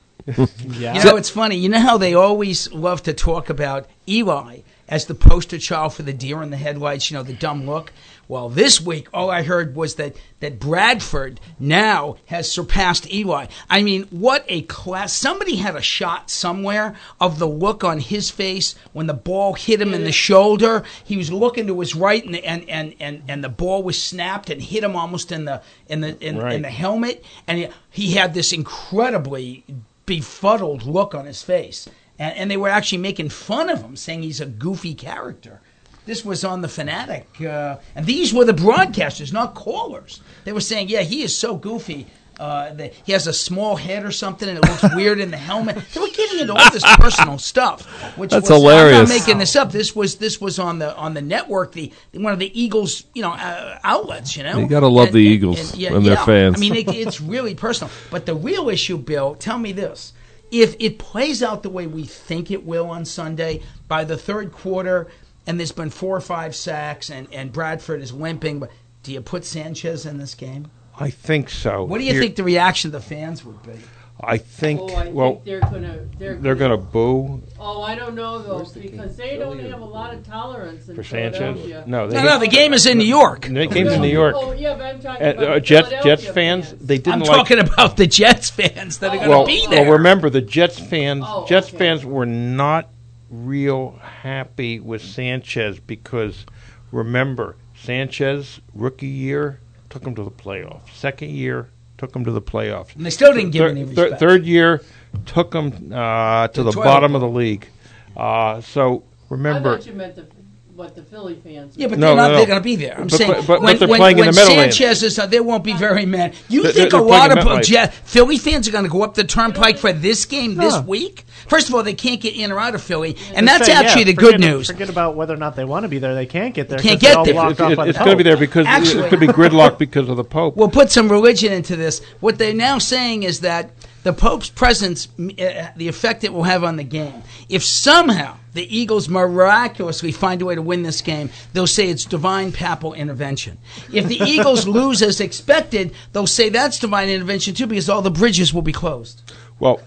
It's funny. You know how they always love to talk about Eli as the poster child for the deer in the headlights, the dumb look? Well, this week, all I heard was that Bradford now has surpassed Eli. I mean, what a class. Somebody had a shot somewhere of the look on his face when the ball hit him in the shoulder. He was looking to his right, and the ball was snapped and hit him almost in the helmet. And he had this incredibly befuddled look on his face. And they were actually making fun of him, saying he's a goofy character. This was on the Fanatic, and these were the broadcasters, not callers. They were saying, he is so goofy. He has a small head or something, and it looks weird in the helmet. They were getting into all this personal stuff, which That's was hilarious. I'm not making this up. This was on the network, one of the Eagles, outlets. You got to love the Eagles and their fans. I mean, it's really personal. But the real issue, Bill, tell me this. If it plays out the way we think it will on Sunday, by the third quarter, and there's been 4 or 5 sacks, and Bradford is limping, but do you put Sanchez in this game? I think so. What do you think the reaction of the fans would be? I think, they're gonna boo. Oh, I don't know though, because they don't have a lot of tolerance for Sanchez. No, the game is in New York. The game's in New York. Oh, yeah, but I'm talking about Jets fans. They didn't. I'm talking about the Jets fans that are going to be there. Well, remember the Jets fans. Fans were not real happy with Sanchez because, remember, Sanchez rookie year took him to the playoffs. Second year took them to the playoffs. And they still didn't give any respect. Third year took them to the bottom of the league. So remember, I thought you meant the Philly fans. Yeah, but they're going to be there. I'm saying but they're playing in the Meadowlands. Sanchez is, there won't be very many. You think a lot of Philly fans are going to go up the turnpike for this game this week? First of all, they can't get in or out of Philly, and that's actually the good news. Forget about whether or not they want to be there. They can't get there. Can't get there. It's going to be there because it could be gridlock because of the Pope. We'll put some religion into this. What they're now saying is that the Pope's presence, the effect it will have on the game. If somehow the Eagles miraculously find a way to win this game, they'll say it's divine papal intervention. If the Eagles lose as expected, they'll say that's divine intervention too because all the bridges will be closed. Well,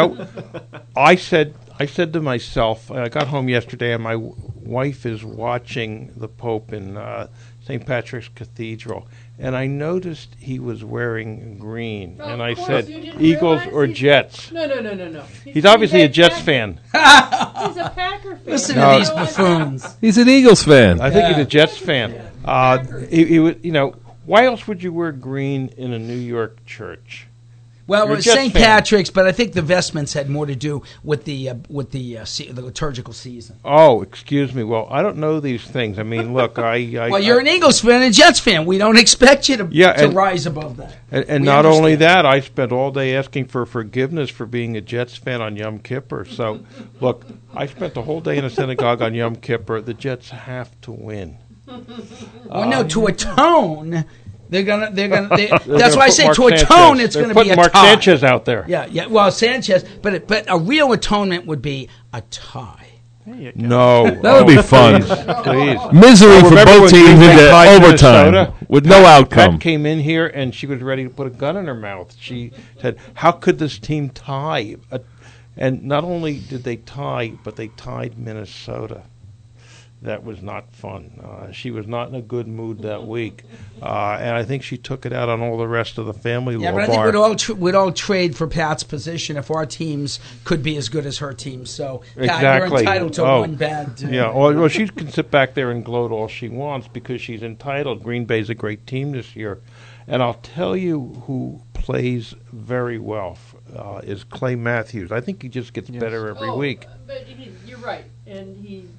I said to myself, I got home yesterday and my wife is watching the Pope in St. Patrick's Cathedral, and I noticed he was wearing green, and I said, Eagles or Jets? No. He's obviously a Jets fan. He's a Packer fan. Listen to these buffoons. He's an Eagles fan. I think he's a Jets fan. He was, why else would you wear green in a New York church? Well, it was St. Patrick's, but I think the vestments had more to do with the liturgical season. Oh, excuse me. Well, I don't know these things. I mean, look, well, you're an Eagles fan and a Jets fan. We don't expect you to rise above that. And not only that, I spent all day asking for forgiveness for being a Jets fan on Yom Kippur. So, look, I spent the whole day in a synagogue on Yom Kippur. The Jets have to win. Well, no, to atone. They're gonna. That's why I say to atone, it's going to be a Mark tie. Sanchez out there. Yeah. Well, Sanchez, but a real atonement would be a tie. No, that would be fun. Please. Misery for both teams into overtime with no outcome. Pat came in here and she was ready to put a gun in her mouth. She said, "How could this team tie?" And not only did they tie, but they tied Minnesota. that was not fun. She was not in a good mood that week, and I think she took it out on all the rest of the family. Yeah, but I think we'd all trade for Pat's position if our teams could be as good as her team. So, Pat, you're entitled to one bad. Yeah, well, she can sit back there and gloat all she wants because she's entitled. Green Bay's a great team this year, and I'll tell you who plays very well is Clay Matthews. I think he just gets better every week. But you're right, and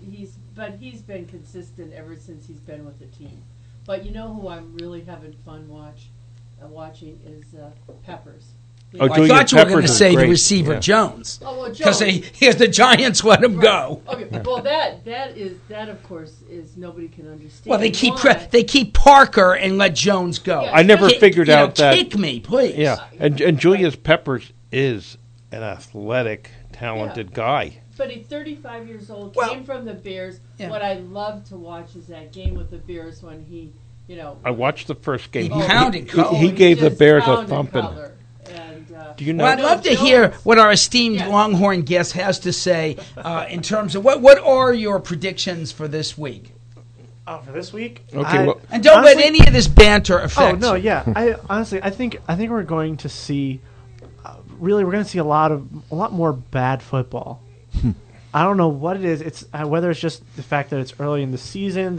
he's been consistent ever since he's been with the team. But you know who I'm really having fun watching is Peppers. I thought you were going to say the receiver Jones. Oh, well, because the Giants let him go. Okay, well that of course is nobody can understand. Well, they keep Parker and let Jones go. Yeah, I never figured out that. Kick me, please. Yeah, and Julius Peppers is an athletic, talented guy. But he's 35 years old, came from the Bears. Yeah. What I love to watch is that game with the Bears when he, I watched the first game. He pounded Cutler. He gave the Bears a thumping. Do you know? Well, I'd love to hear what our esteemed Longhorn guest has to say in terms of what are your predictions for this week? For this week? Okay. And don't let any of this banter affect. Oh no, yeah. I think we're going to see. We're going to see a lot more bad football. I don't know what it is. It's whether it's just the fact that it's early in the season.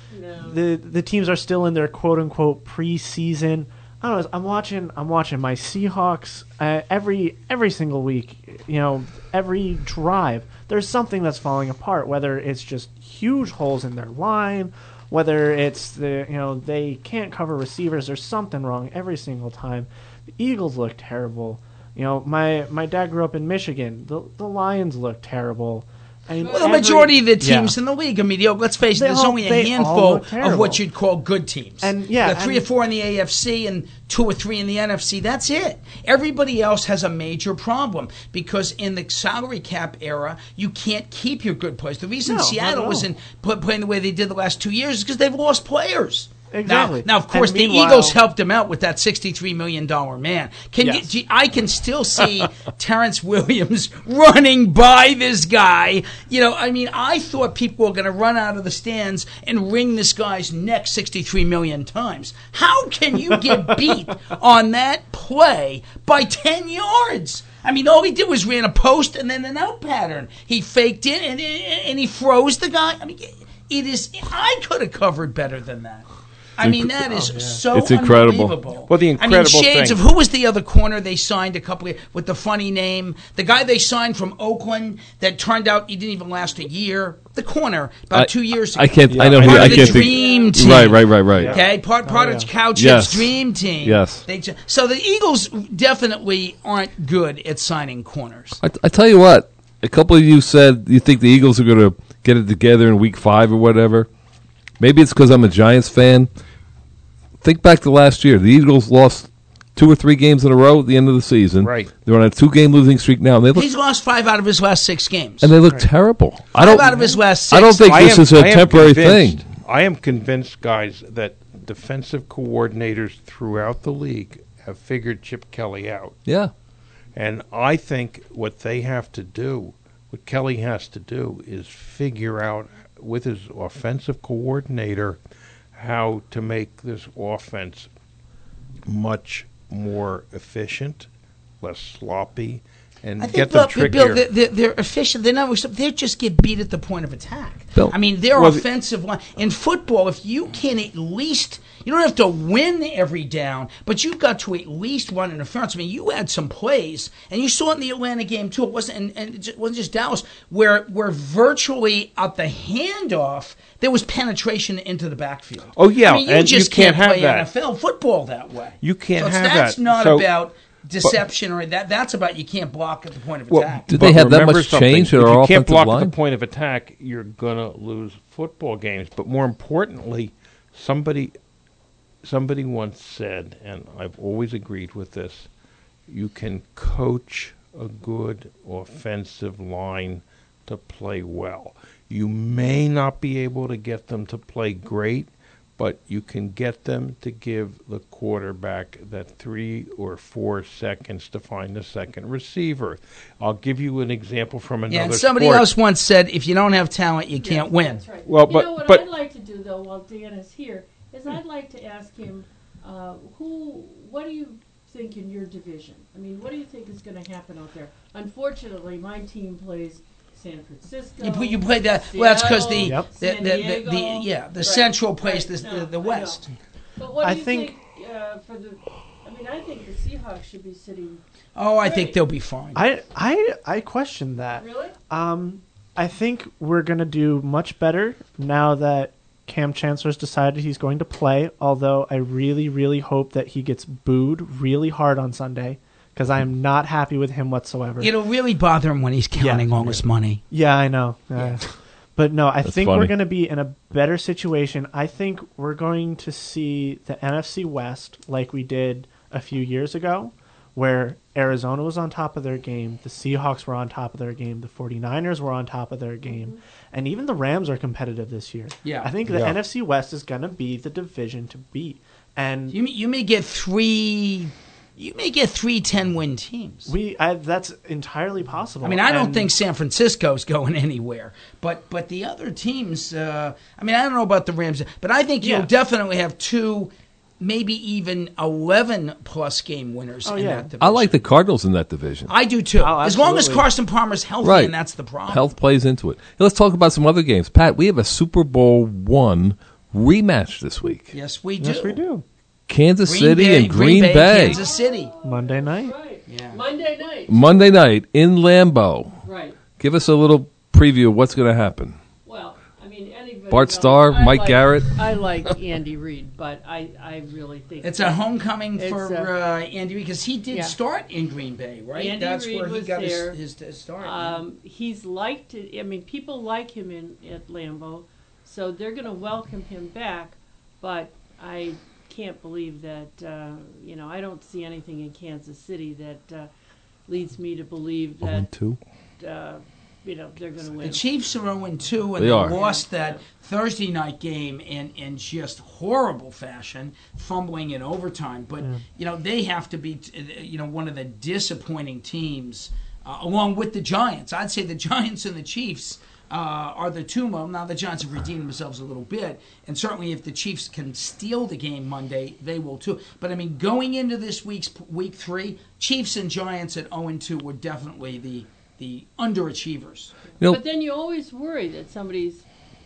The teams are still in their quote unquote preseason. I don't know. I'm watching my Seahawks every single week. Every drive there's something that's falling apart. Whether it's just huge holes in their line, whether it's they can't cover receivers. There's something wrong every single time. The Eagles look terrible. My dad grew up in Michigan. The Lions look terrible. The majority of the teams in the league are mediocre. Let's face it, there's only a handful of what you'd call good teams. And three or four in the AFC and 2 or 3 in the NFC. That's it. Everybody else has a major problem because in the salary cap era, you can't keep your good players. The reason Seattle wasn't playing the way they did the last 2 years is because they've lost players. Exactly. Now, of course, the Eagles helped him out with that $63 million man. I can still see Terrence Williams running by this guy. I thought people were going to run out of the stands and wring this guy's neck 63 million times. How can you get beat on that play by 10 yards? All he did was ran a post and then an out pattern. He faked it and he froze the guy. I could have covered better than that. That is so it's incredible. Unbelievable. Well, the incredible shades thing. of who was the other corner they signed with the funny name? The guy they signed from Oakland that turned out he didn't even last a year. The corner about 2 years ago. I can't. I know who. I can't dream think. Team. Right. Okay, part of Cowchip's dream team. Yes. So the Eagles definitely aren't good at signing corners. I tell you what. A couple of you said you think the Eagles are going to get it together in Week 5 or whatever. Maybe it's because I'm a Giants fan. Think back to last year. The Eagles lost 2 or 3 games in a row at the end of the season. Right. They're on a 2-game losing streak now. And He's lost 5 out of his last 6 games. And they look terrible. 5 out of his last 6. I don't think this is a temporary thing. I am convinced, guys, that defensive coordinators throughout the league have figured Chip Kelly out. Yeah. And I think what Kelly has to do, is figure out with his offensive coordinator how to make this offense much more efficient, less sloppy, and get them trickier. Bill, they're efficient. They just get beat at the point of attack. Bill, their offensive line. In football, if you can at least, you don't have to win every down, but you've got to at least run interference. You had some plays, and you saw it in the Atlanta game too. It wasn't, and it wasn't just Dallas, where virtually at the handoff there was penetration into the backfield. Oh yeah, you and just you can't play have that. NFL football that way. You can't have that's that. Not about deception or that. That's about you can't block at the point of attack. Did they have that much change in our offensive line? If you can't block at the point of attack, you're going to lose football games. But more importantly, somebody once said, and I've always agreed with this, you can coach a good offensive line to play well. You may not be able to get them to play great, but you can get them to give the quarterback that 3 or 4 seconds to find the second receiver. I'll give you an example from another and somebody sport. else once said, if you don't have talent, you can't win. That's right. Well, you know what I'd like to do, though, while Dan is here, is I'd like to ask him, what do you think in your division? I mean, what do you think is going to happen out there? Unfortunately, my team plays San Francisco. You play that. Well, that's because San Diego. the Central plays the West. But what do I you think for the? I mean, I think the Seahawks should be sitting. Oh, I think they'll be fine. I question that. Really? I think we're going to do much better now that Cam Chancellor's decided he's going to play, although I really, really hope that he gets booed really hard on Sunday, because I am not happy with him whatsoever. It'll really bother him when he's counting all his money. Yeah, I know. But no, I think funny. we're going to be in a better situation. I think we're going to see the NFC West like we did a few years ago, where Arizona was on top of their game, the Seahawks were on top of their game, the 49ers were on top of their game, and even the Rams are competitive this year. Yeah. I think the NFC West is going to be the division to beat. And you may get three 10-win teams. That's entirely possible. I mean, I don't think San Francisco's going anywhere, but the other teams. I mean, I don't know about the Rams, but I think you'll definitely have 2, maybe even 11-plus game winners in that division. I like the Cardinals in that division. I do too. Oh, as long as absolutely. Carson Palmer's healthy, Right. and that's the problem. Health plays into it. Let's talk about some other games. Pat, we have a Super Bowl I rematch this week. Yes, we do. Yes, we do. Kansas City and Green Bay. Kansas City. Monday night. Right. Yeah. Monday night. Monday night in Lambeau. Right. Give us a little preview of what's going to happen. Well, I mean, anybody. Bart knows Starr, I Mike like- Garrett. I like Andy Reid, but I really think It's a homecoming It's for Andy Reid, because he did Yeah. start in Green Bay, right? Andy That's Reid where he was got there. his start. He's liked it. I mean, people like him at Lambeau, so they're going to welcome him back. But I can't believe that. I don't see anything in Kansas City that leads me to believe that. 0-2. They're going to win. The Chiefs are 0-2, and They are. lost that Thursday night game in just horrible fashion, fumbling in overtime. But they have to be one of the disappointing teams, along with the Giants. I'd say the Giants and the Chiefs are the two of them. Now the Giants have redeemed themselves a little bit, and certainly if the Chiefs can steal the game Monday, they will too. But I mean, going into this week 3, Chiefs and Giants at 0-2 were definitely the underachievers. But then you always worry that somebody's,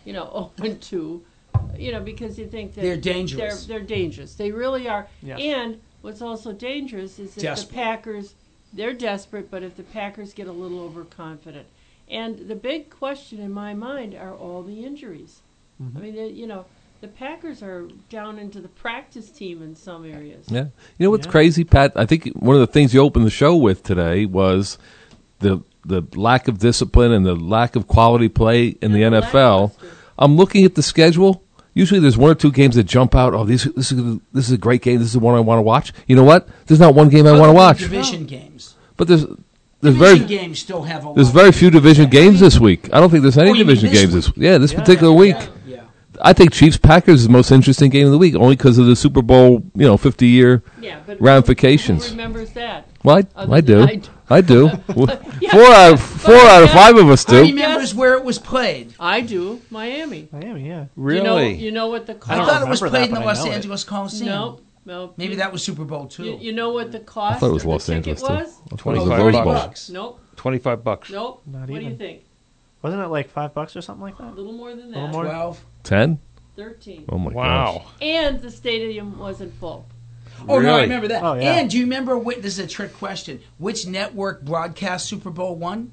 0-2, because you think that They're dangerous. They're dangerous. They really are. Yes. And what's also dangerous is that Desperate. the Packers, they're desperate, but if the Packers get a little overconfident. And the big question in my mind are all the injuries. I mean, the Packers are down into the practice team in some areas. Yeah. You know what's crazy, Pat? I think one of the things you opened the show with today was the lack of discipline and the lack of quality play in the NFL. lackluster. I'm looking at the schedule. Usually there's 1 or 2 games that jump out. Oh, this is a great game. This is the one I want to watch. You know what? There's not one game I want to watch. Division games. But there's Division games still have a lot. There's very few division games this week. I don't think there's any Oh, you mean division this games week? this week. Yeah, this particular week. Yeah. I think Chiefs-Packers is the most interesting game of the week, only because of the Super Bowl, 50-year Yeah, but ramifications. who remembers that? Well, Other I than do. I do. Yeah. Four out of 5 of us Who do. remembers where it was played? I do. Miami. Miami, yeah. Really? You know what the cost? I thought it was remember played that, in the but I Los know it. Angeles Coliseum. No. Maybe that was Super Bowl II. You know what the cost? I thought it was of Los the ticket Angeles, too. was? I thought it was the $25 Rose Bowl. $25. Nope. $25. Nope. Not What do you even. think? Wasn't it like $5 or something like A that? little more than that. A little more? 12. 10? 13. Oh, my Wow. gosh. And the stadium wasn't full. Oh, no, I Really? remember that. Oh, yeah. And do you remember, this is a trick question, which network broadcast Super Bowl I?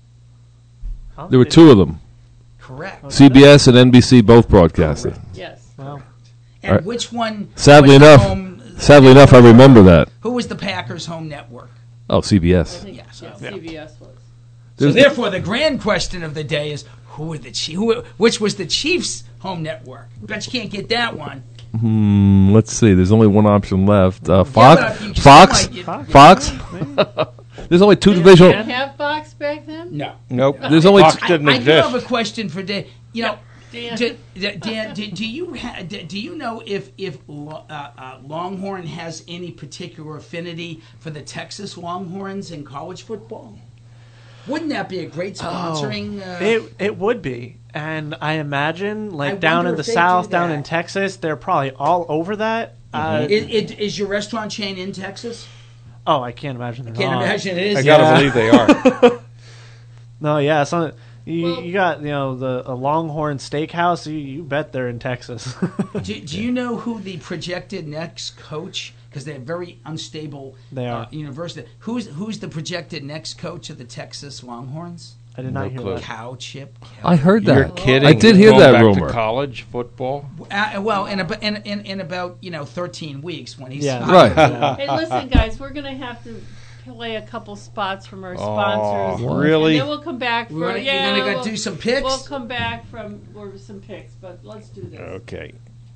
There were 2 of them. Correct. CBS and NBC both broadcasted. Yes. Wow. And Alright. which one Sadly was the enough, home, Sadly enough, I remember that. who was the Packers' home network? Oh, I CBS. think Yes, CBS was. So therefore, the grand question of the day is, which was the Chiefs' home network? Bet you can't get that one. Let's see. There's only one option left. Fox. but you Fox. still might get- Fox. There's only 2 divisional. Didn't have Fox back then? No. Nope. There's only Fox I didn't do have a exist. question for Dave. Dan, do you know if Longhorn has any particular affinity for the Texas Longhorns in college football? Wouldn't that be a great sponsoring? It would be, and I imagine down in the South, down in Texas, they're probably all over that. Is your restaurant chain in Texas? Oh, I can't imagine they're not. Can't imagine it is. I gotta believe they are. No, yeah, you got a Longhorn Steakhouse. You bet they're in Texas. Do you know who the projected next coach? Because they're very unstable. They are university. Who's the projected next coach of the Texas Longhorns? I did not hear that. Cow Chip. I heard that. You're kidding. I did hear that back rumor. To college football. Well, in about 13 weeks when he's right. Hey, listen, guys, we're gonna have to play a couple spots from our sponsors. Really? And then we'll come back. You're gonna do some picks. We'll come back for some picks, but let's do this. Okay.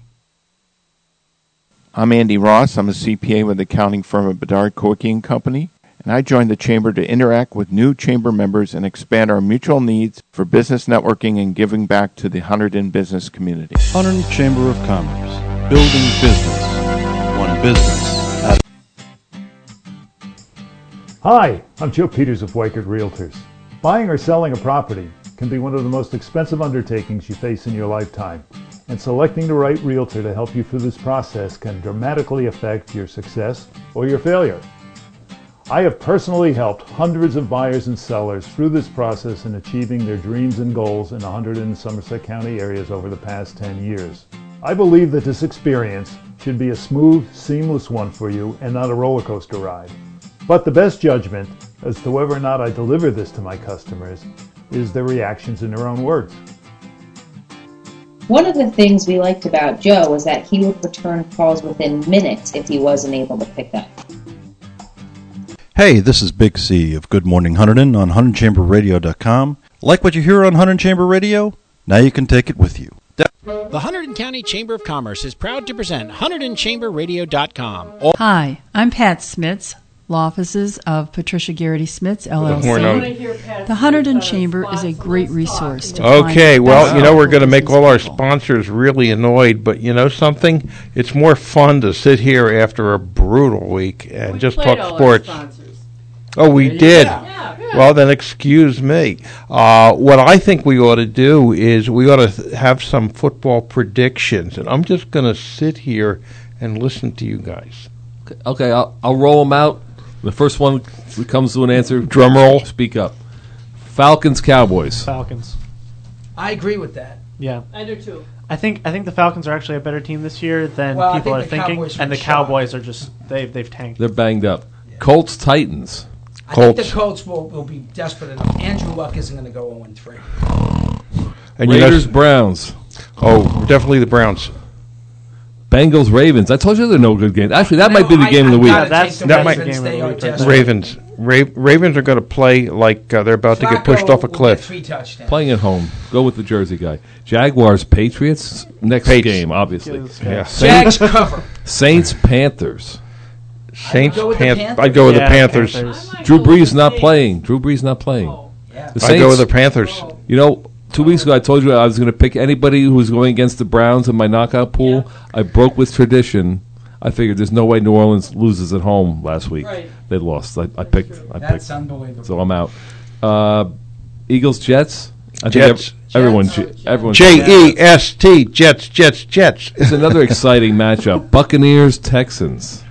I'm Andy Ross. I'm a CPA with the accounting firm of Bedard Koike & Company, and I joined the Chamber to interact with new Chamber members and expand our mutual needs for business networking and giving back to the Hunterdon business community. Hunterdon Chamber of Commerce. Building business. One business at Hi, I'm Joe Peters of Weichert Realtors. Buying or selling a property can be one of the most expensive undertakings you face in your lifetime, and selecting the right realtor to help you through this process can dramatically affect your success or your failure. I have personally helped hundreds of buyers and sellers through this process in achieving their dreams and goals in the Hunterdon and Somerset County areas over the past 10 years. I believe that this experience should be a smooth, seamless one for you and not a roller coaster ride. But the best judgment as to whether or not I deliver this to my customers is their reactions in their own words. One of the things we liked about Joe was that he would return calls within minutes if he wasn't able to pick up. Hey, this is Big C of Good Morning Hunterdon on HunterdonChamberRadio.com. Like what you hear on Hunterdon Chamber Radio? Now you can take it with you. The Hunterdon County Chamber of Commerce is proud to present HunterdonChamberRadio.com. Hi, I'm Pat Smits, law offices of Patricia Garrity Smits, LLC. The Hunterdon Chamber is a great resource to Okay, find well, we're going to make all our sponsors really annoyed, but you know something? It's more fun to sit here after a brutal week and just talk sports. Oh, we did? Yeah. Well, then excuse me. What I think we ought to do is we ought to have some football predictions, and I'm just going to sit here and listen to you guys. Okay, I'll roll them out. The first one comes to an answer. Drum roll. Speak up. Falcons, Cowboys. Falcons. I agree with that. Yeah. I do too. I think the Falcons are actually a better team this year than people are thinking, and the Cowboys are just they've tanked. They're banged up. Yeah. Colts, Titans. I think the Colts will be desperate enough. Andrew Luck isn't going to go 0-3. And Raiders, Browns. Oh, definitely the Browns. Bengals, Ravens. I told you they're no good games. Actually, that might be the game of the week. That might be the game of the week. Ravens. Ravens are going to play like they're about to get pushed off a cliff. Playing at home. Go with the Jersey guy. Jaguars, Patriots. Next game, obviously. Yeah. Jags cover. Saints, Panthers. I'd go with the Panthers. Drew Brees not playing. I'd go with the Panthers. You know, 2 weeks ago I told you I was going to pick anybody who was going against the Browns in my knockout pool. Yeah. I broke with tradition. I figured there's no way New Orleans loses at home last week. Right. They lost. I picked. That's unbelievable. So I'm out. Eagles, Jets. Jets. Everyone. J-E-S-T. Jets. It's another exciting matchup. Buccaneers, Texans.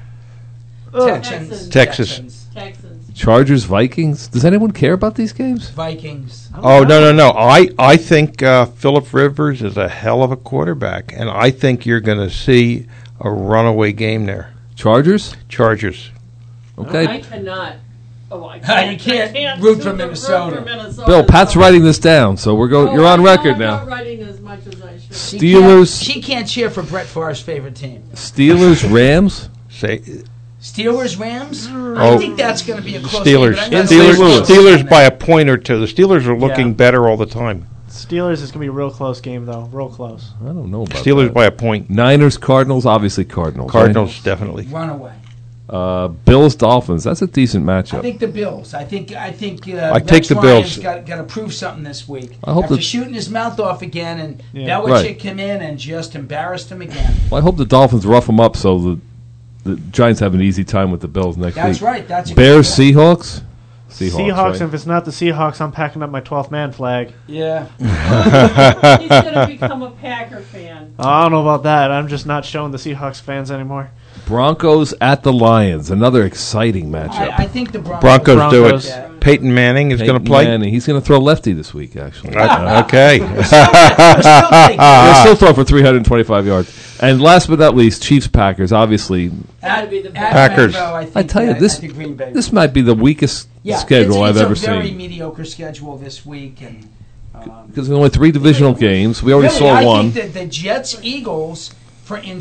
Texans. Chargers, Vikings. Does anyone care about these games? Vikings. Oh, no. I think Phillip Rivers is a hell of a quarterback, and I think you're going to see a runaway game there. Chargers. Okay. I cannot. You can't root for Minnesota. Bill, Pat's writing this down, so we're going. You're on record now. I'm not writing as much as I should. Steelers. She can't cheer for Brett Favre's favorite team. Steelers, Rams. Steelers, Rams? I think that's going to be a close game. Steelers by a point or two. The Steelers are looking better all the time. Steelers is going to be a real close game, though. Real close. I don't know about Steelers that. By a point. Niners, Cardinals, obviously Cardinals. Cardinals, definitely. Run away. Bills Dolphins. That's a decent matchup. I think the Bills. I think. I take Rex the Ryan's Bills. Got to prove something this week. I hope after that- shooting his mouth off again, and Belichick Right. came in and just embarrassed him again. Well, I hope the Dolphins rough them up so the Giants have an easy time with the Bills next week. That's right. That's Bears, Seahawks. Seahawks. Right? If it's not the Seahawks, I'm packing up my 12th man flag. Yeah. He's going to become a Packer fan. I don't know about that. I'm just not showing the Seahawks fans anymore. Broncos at the Lions. Another exciting matchup. I think the Broncos do it. Yeah. Peyton Manning is going to play. Manning. He's going to throw lefty this week, actually. Okay. He'll still throw for 325 yards. And last but not least, Chiefs-Packers, obviously. Packers. I tell you, this might be the weakest schedule I've ever seen. It's a very seen. mediocre schedule this week. And because there's only 3 divisional games. We already saw one. I think that the Jets-Eagles, in